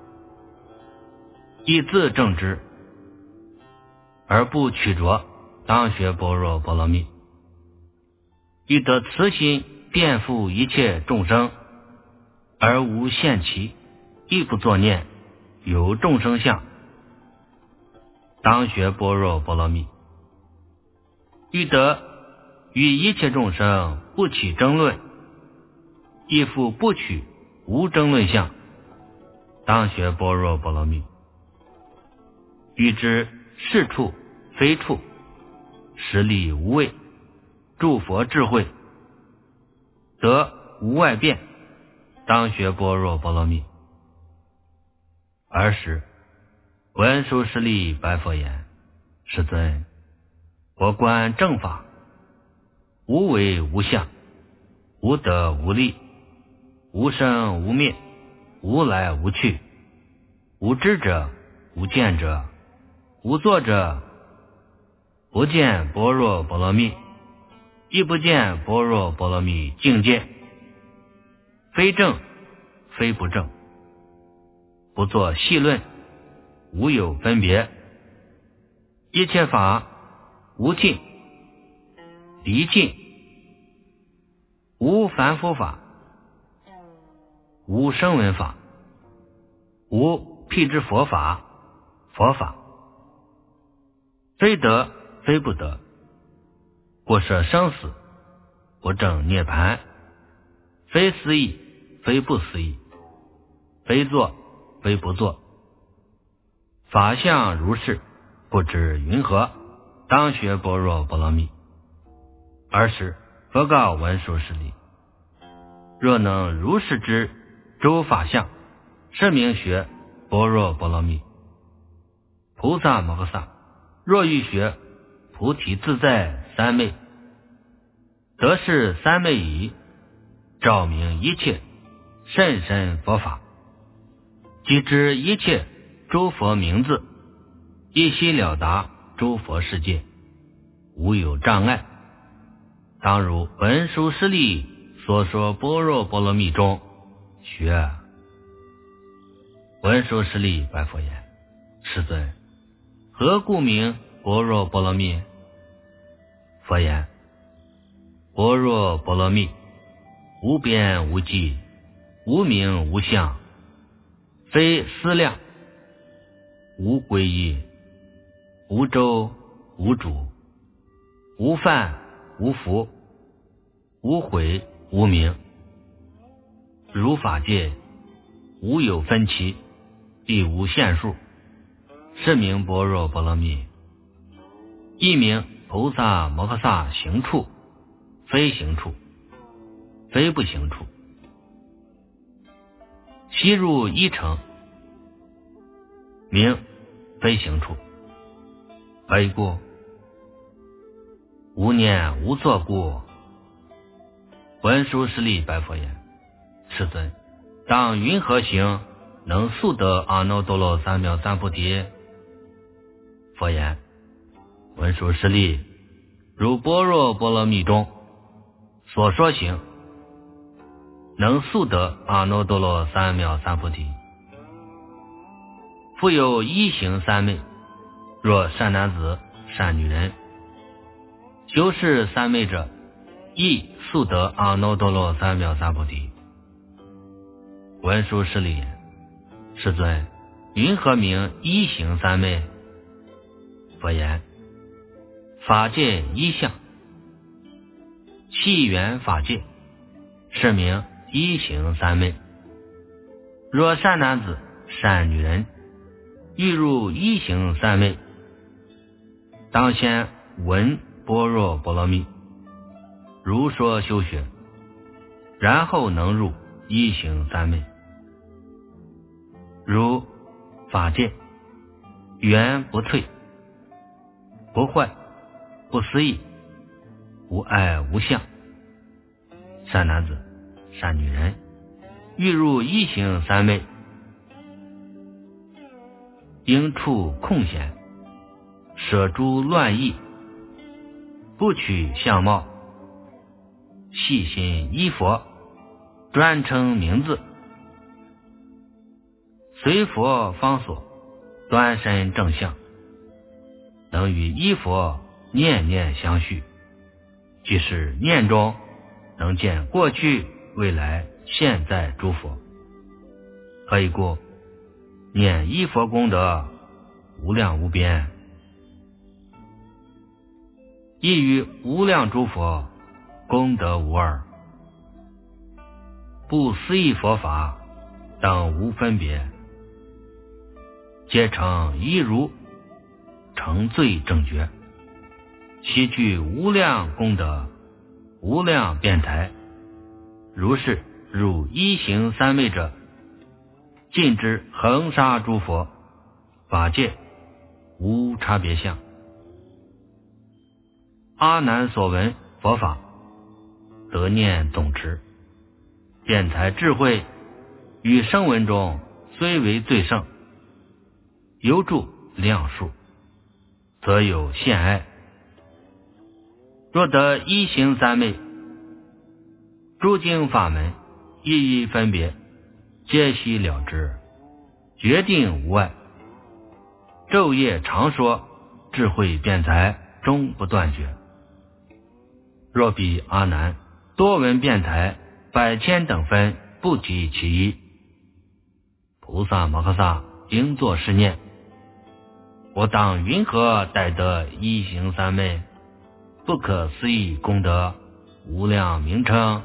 亦自证之，而不取着，当学般若波罗蜜。欲得慈心遍覆一切众生，而无限期，亦不作念，有众生相，当学般若波罗蜜。欲得与一切众生不起争论，亦复不取无争论相，当学般若波罗蜜。欲知是处非处，实力无畏，诸佛智慧，得无外变，当学般若波罗蜜。尔时文殊师利白佛言：世尊，我观正法，无为无相，无得无立，无生无灭，无来无去，无知者，无见者，无作者，不见般若波罗蜜，亦不见般若波罗蜜境界，非正非不正，不作细论，无有分别，一切法无尽离尽，无凡夫法，无声闻法，无辟支佛法，佛法非得非不得，不舍生死，不证涅槃，非思议非不思议，非作非不作，法相如是，不知云何，当学般若波罗蜜。尔时佛告文殊师利：若能如是知诸法相，是名学般若波罗蜜。菩萨摩诃萨若欲学菩提自在三昧，得是三昧已，照明一切甚深佛法，即知一切诸佛名字，一心了达诸佛世界，无有障碍。当如文殊师利所说般若波罗蜜中学。文殊师利白佛言：世尊，何故名般若波罗蜜？佛言：般若波罗蜜，无边无际，无名无相，非思量，无归依，无周无主，无犯无福，无悔无明，如法界无有分期，亦无限数，是名般若波罗蜜。一名菩萨摩诃萨行处，非行处，非不行处，悉入一乘，名非行处。何以故？无念无作故。文殊师利白佛言：世尊，当云何行能速得阿耨多罗三藐三菩提？佛言：文殊师利，如般若波罗蜜中所说行，能速得阿耨多罗三藐三菩提。复有一行三昧，若善男子善女人，修是三昧者，亦速得阿耨多罗三藐三菩提。文殊师利言：世尊，云何名一行三昧？佛言：法界一相，契缘法界，是名一行三昧。若善男子善女人，欲入一行三昧，当先闻般若波罗蜜，如说修学，然后能入一行三昧。如法界圆不脆，不坏，不思议，无碍无相。善男子，善女人，欲入一行三昧，应处空闲，舍诸乱意，不取相貌，细心依佛，专称名字，随佛方所，端身正相，能与依佛念念相续，即是念中能见过去未来现在诸佛。何以故？念依佛功德无量无边，亦与无量诸佛功德无二，不思议佛法等无分别，皆成一如，成最正觉，悉具无量功德，无量辩才。如是入一行三昧者，尽知恒沙诸佛法界无差别相。阿难所闻佛法，得念总持，辩才智慧与声闻中虽为最胜，犹著量数，则有限爱。若得一行三昧，诸经法门一一分别，皆悉了之，决定无碍。昼夜常说，智慧辩才终不断绝。若比阿难多闻辩才百千等分，不及其一。菩萨摩诃萨应作是念：我当云何逮得一行三昧？不可思议功德，无量名称。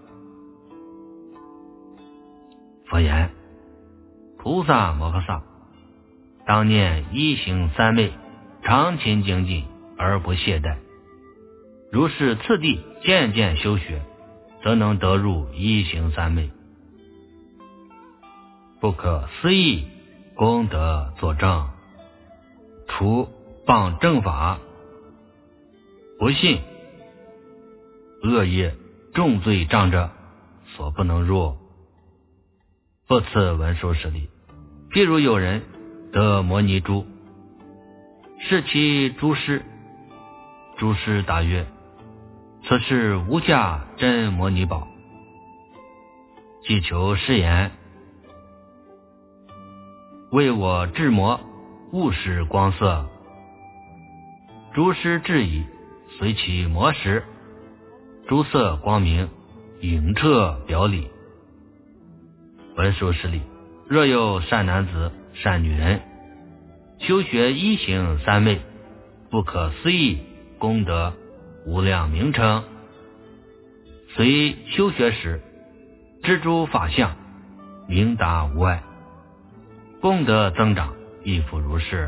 佛言：菩萨摩诃萨，当念一行三昧，常勤精进而不懈怠。如是次第渐渐修学，则能得入一行三昧。不可思议功德作证，除谤正法，不信恶业重罪障者，所不能入。不次文殊师利，譬如有人得摩尼珠，是其诸师，诸师答曰：此是无价真摩尼宝。既求是言，为我智摩，勿使光色。诸师至矣，随其魔时，诸色光明，影彻表里。文殊师利，若有善男子、善女人，修学一行三昧，不可思议功德，无量名称，随修学时，知诸法相，明达无碍，功德增长，亦复如是。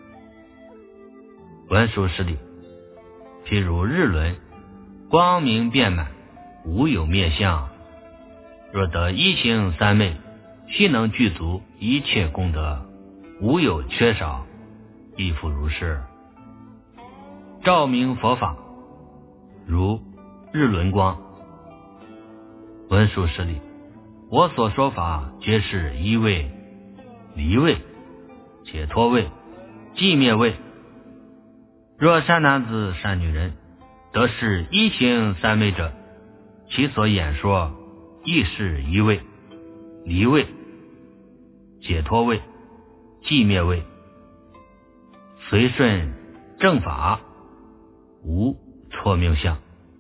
文殊师利，譬如日轮，光明遍满，无有灭相。若得一行三昧，悉能具足一切功德，无有缺少，亦复如是。照明佛法，如日轮光。文殊师利，我所说法，皆是一位、离位、解脱位、寂灭位。若善男子、善女人，得是一行三昧者，其所演说，亦是一位、离位、解脱位、寂灭位，随顺正法，无错谬相。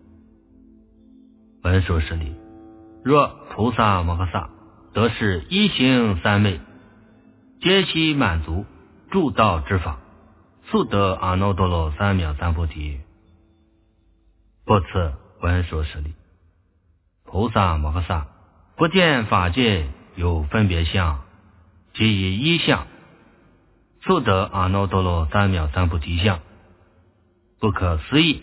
文殊师利，若菩萨摩诃萨得是一行三昧，皆悉满足助道之法，速得阿耨多罗三藐三菩提。不次文殊师利，菩萨摩诃萨不见法界有分别相，即以一相速得阿耨多罗三藐三菩提相，不可思议。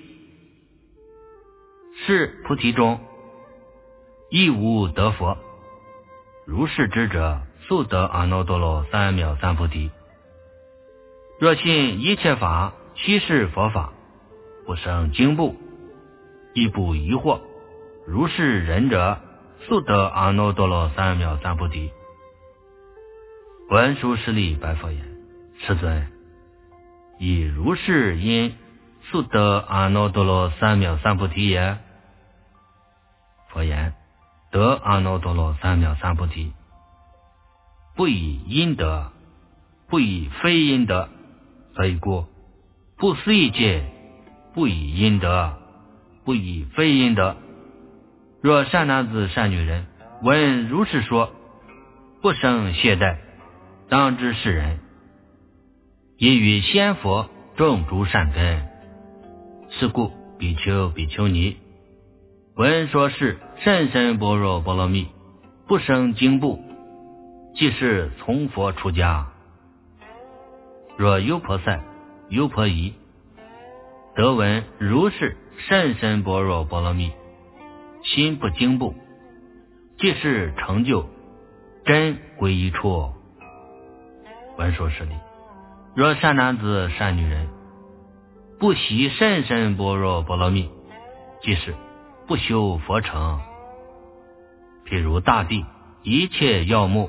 是菩提中亦无得佛，如是知者，速得阿耨多罗三藐三菩提。 若信一切法悉是佛法，不生惊怖，亦不疑惑，如是人者，速得阿耨多罗三藐三菩提。文殊师利白佛言：世尊，以如是因速得阿耨多罗三藐三菩提也？佛言：得阿耨多罗三藐三菩提，不以因得，不以非因得。所以故不思议界，不以因得，不以非因得。若善男子善女人闻如是说，不生懈怠，当知是人因与先佛种诸善根。是故比丘比丘尼闻说是甚深般若波罗蜜，不生惊怖，即是从佛出家。若优婆塞、优婆夷得闻如是甚深般若波罗蜜，心不惊怖，即是成就真皈依处。文殊师利，若善男子善女人不习甚深般若波罗蜜，即是不修佛乘。譬如大地一切药木，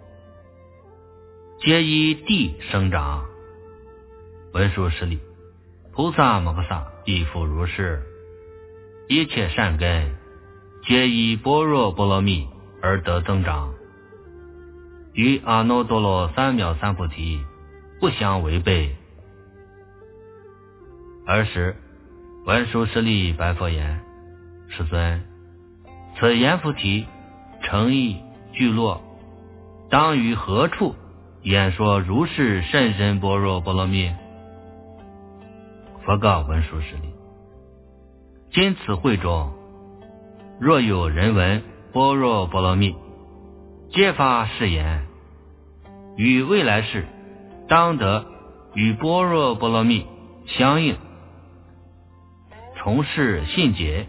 皆依地生长。文殊师利，菩萨摩诃萨亦复如是，一切善根皆依般若波罗蜜而得增长，与阿耨多罗三藐三菩提不相违背。尔时文殊师利白佛言：世尊，此阎浮提诚意聚落，当于何处演说如是甚深般若波罗蜜？佛告文殊师利：今此会中，若有人闻般若波罗蜜，皆发誓言，于未来世当得与般若波罗蜜相应，从事信解。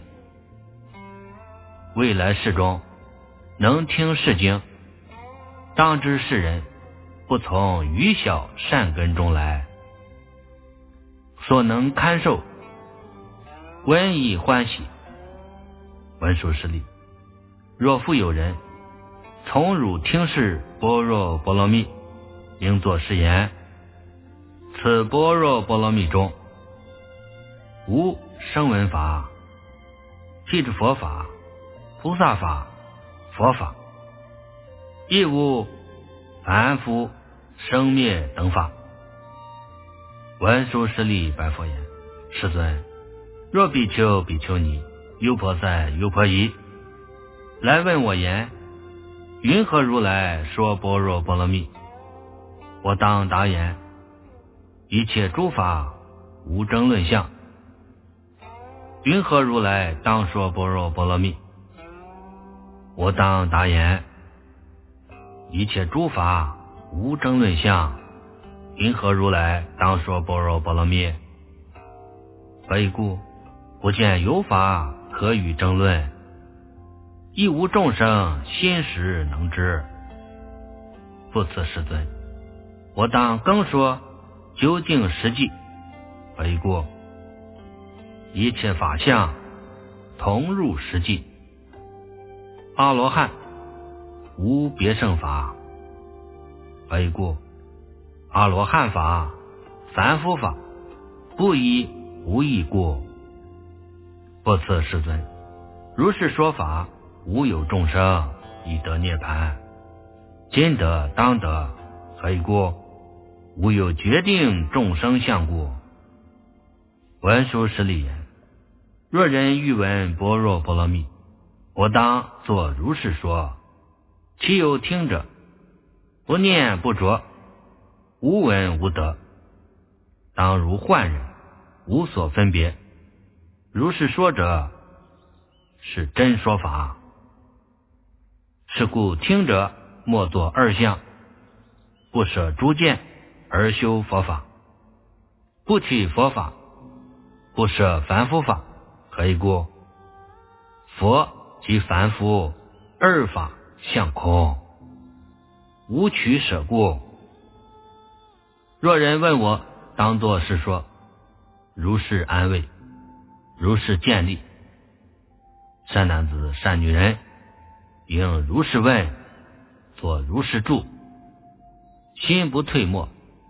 未来世中能听是经，当知是人不从愚小善根中来，所能堪受，闻以欢喜。文殊师利，若复有人从汝听是般若波罗蜜，应作是言：此般若波罗蜜中无声闻法、辟支佛法、菩萨法、佛法，亦无凡夫生灭等法。文殊师利白佛言：世尊，若比丘比丘尼、优婆塞、优婆夷来问我言：云何如来说般若波罗蜜？我当答言：一切诸法无争论相。云何如来当说般若波罗蜜？我当答言：一切诸法无争论相。云何如来当说般若波罗蜜？何以故？不见有法可与争论，亦无众生心识能知。复次世尊，我当更说究竟实际。何以故？一切法相同入实际。阿罗汉无别胜法。何以故？阿罗汉法、凡夫法不一无异故。复次世尊，如是说法，无有众生已得涅槃，今得当得。何以故？无有决定众生相故。文殊师利言：若人欲闻般若波罗蜜，我当作如是说。其有听者，不念不着，无闻无得，当如幻人，无所分别。如是说者，是真说法。是故听者莫作二相，不舍诸见而修佛法，不取佛法，不舍凡夫法。何以故？佛及凡夫二法相空，无取舍故。若人问我当作是说，如是安慰，如是建立。善男子善女人，应如是问，作如是住，心不退没，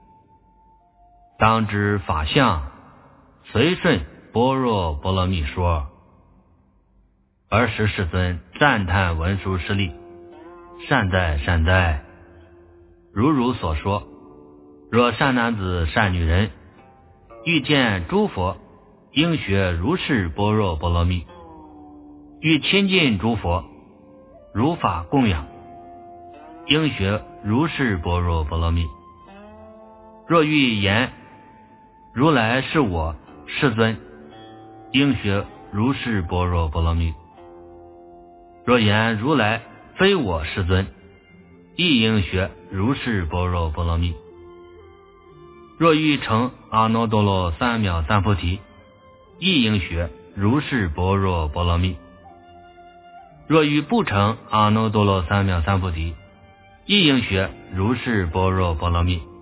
当知法相，随顺般若波罗蜜说。尔时世尊赞叹文殊师利，善哉善哉，如所说，若善男子善女人遇见诸佛，应学如是般若波罗蜜；欲亲近诸佛，如法供养，应学如是般若波罗蜜。若欲言如来是我世尊，应学如是般若波罗蜜；若言如来非我世尊，亦应学如是般若波罗蜜。若欲成阿耨多罗三藐三菩提，亦应学如是般若波罗蜜。若欲不成阿耨多罗三藐三菩提，亦应学如是般若波罗蜜。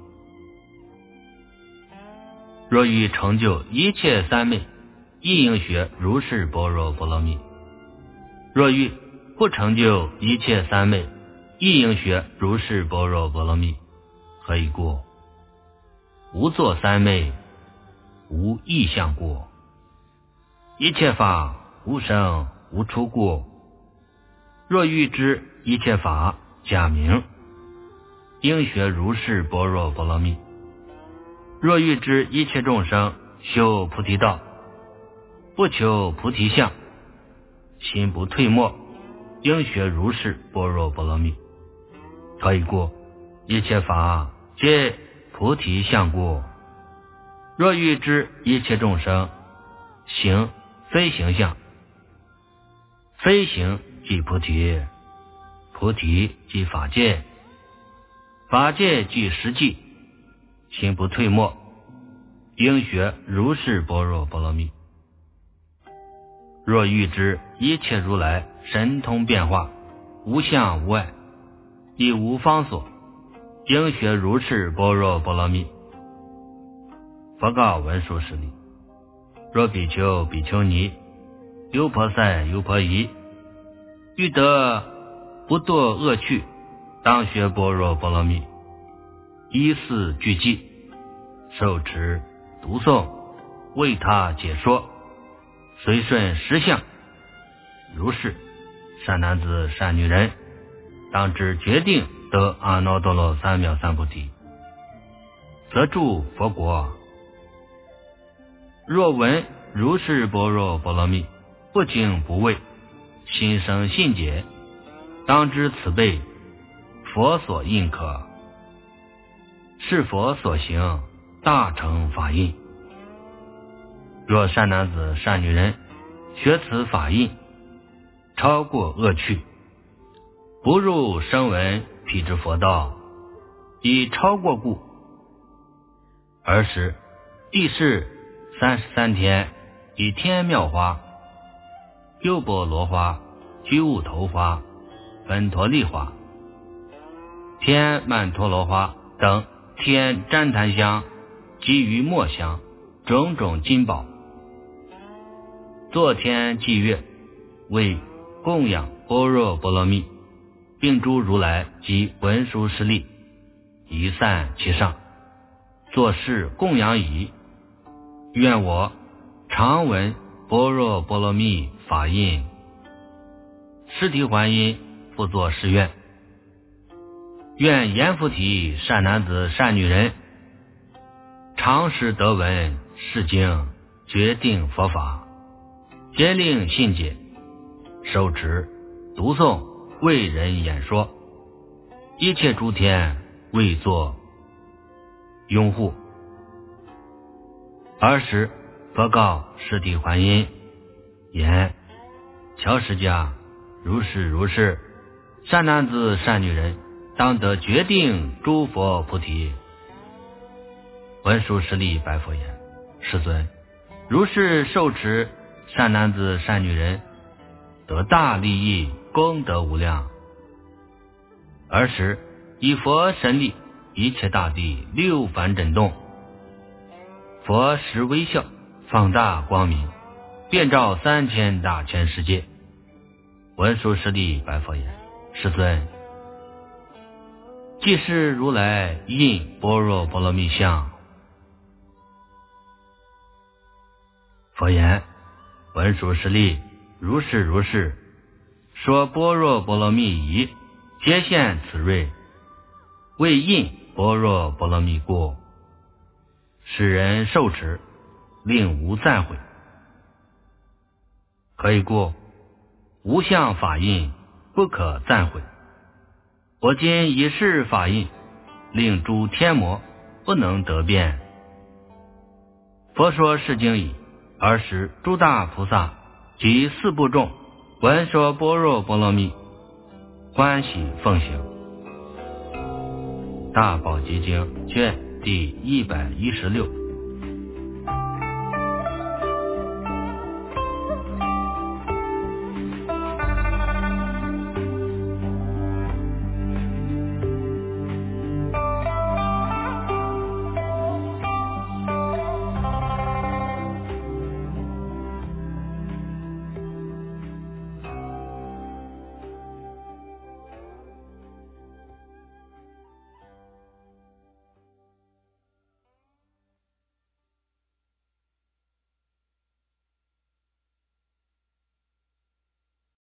若欲成就一切三昧，亦应学如是般若波罗蜜。若欲不成就一切三昧，亦应学如是般若波罗蜜。何以故？无作三昧，无异相故。一切法无生无出故。若欲知一切法假名，应学如是般若波罗蜜。若欲知一切众生修菩提道，不求菩提相，心不退没，应学如是般若波罗蜜。何以故？一切法皆菩提相故。若欲知一切众生行非行相，非行即菩提，菩提即法界，法界即实际，心不退没，应学如是般若波罗蜜。若欲知一切如来神通变化，无相无碍，亦无方所，应学如是般若波罗蜜。佛告文殊师利：若比丘比丘尼，优婆塞优婆夷，欲得不堕恶趣，当学般若波罗蜜。依四句偈，受持读诵，为他解说，随顺实相。如是善男子善女人，当知决定得阿耨多罗三藐三菩提，则住佛国。若闻如是般若波罗蜜，不惊不畏，心生信解，当知此辈佛所印可，是佛所行大乘法印。若善男子善女人学此法印，超过恶趣，不入声闻辟支佛道，以超过故，尔时地势33天，以天妙花、优波罗花、居物头花、本陀利花、天曼陀罗花等天旃檀香及于末香种种金宝，作天祭乐，为供养般若波罗蜜，并诸如来及文殊师利，一散其上，作是供养已。愿我常闻般若波罗蜜法印。尸体还因复作是愿：愿阎浮提善男子善女人，常时得闻是经，决定佛法，皆令信解，受持读诵，为人演说，一切诸天为作拥护。尔时佛告尸体还因言：乔释迦，如是，善男子善女人，当得决定诸佛菩提。文殊师利白佛言：世尊，如是受持善男子善女人，得大利益，功德无量。尔时以佛神力，一切大地六凡震动， 佛时微笑，放大光明，遍照3000大千世界。文殊师利白佛言：世尊，即是如来印般若波罗蜜相。佛言：文殊师利，如是如是，说般若波罗蜜仪，皆现此瑞，为印般若波罗蜜故，使人受持，令无赞悔。何以故？无相法印，不可赞悔。我今以是法印，令诸天魔不能得辩。佛说是经已，尔时诸大菩萨及四部众闻说般若波罗蜜，欢喜奉行。大宝积经卷第116。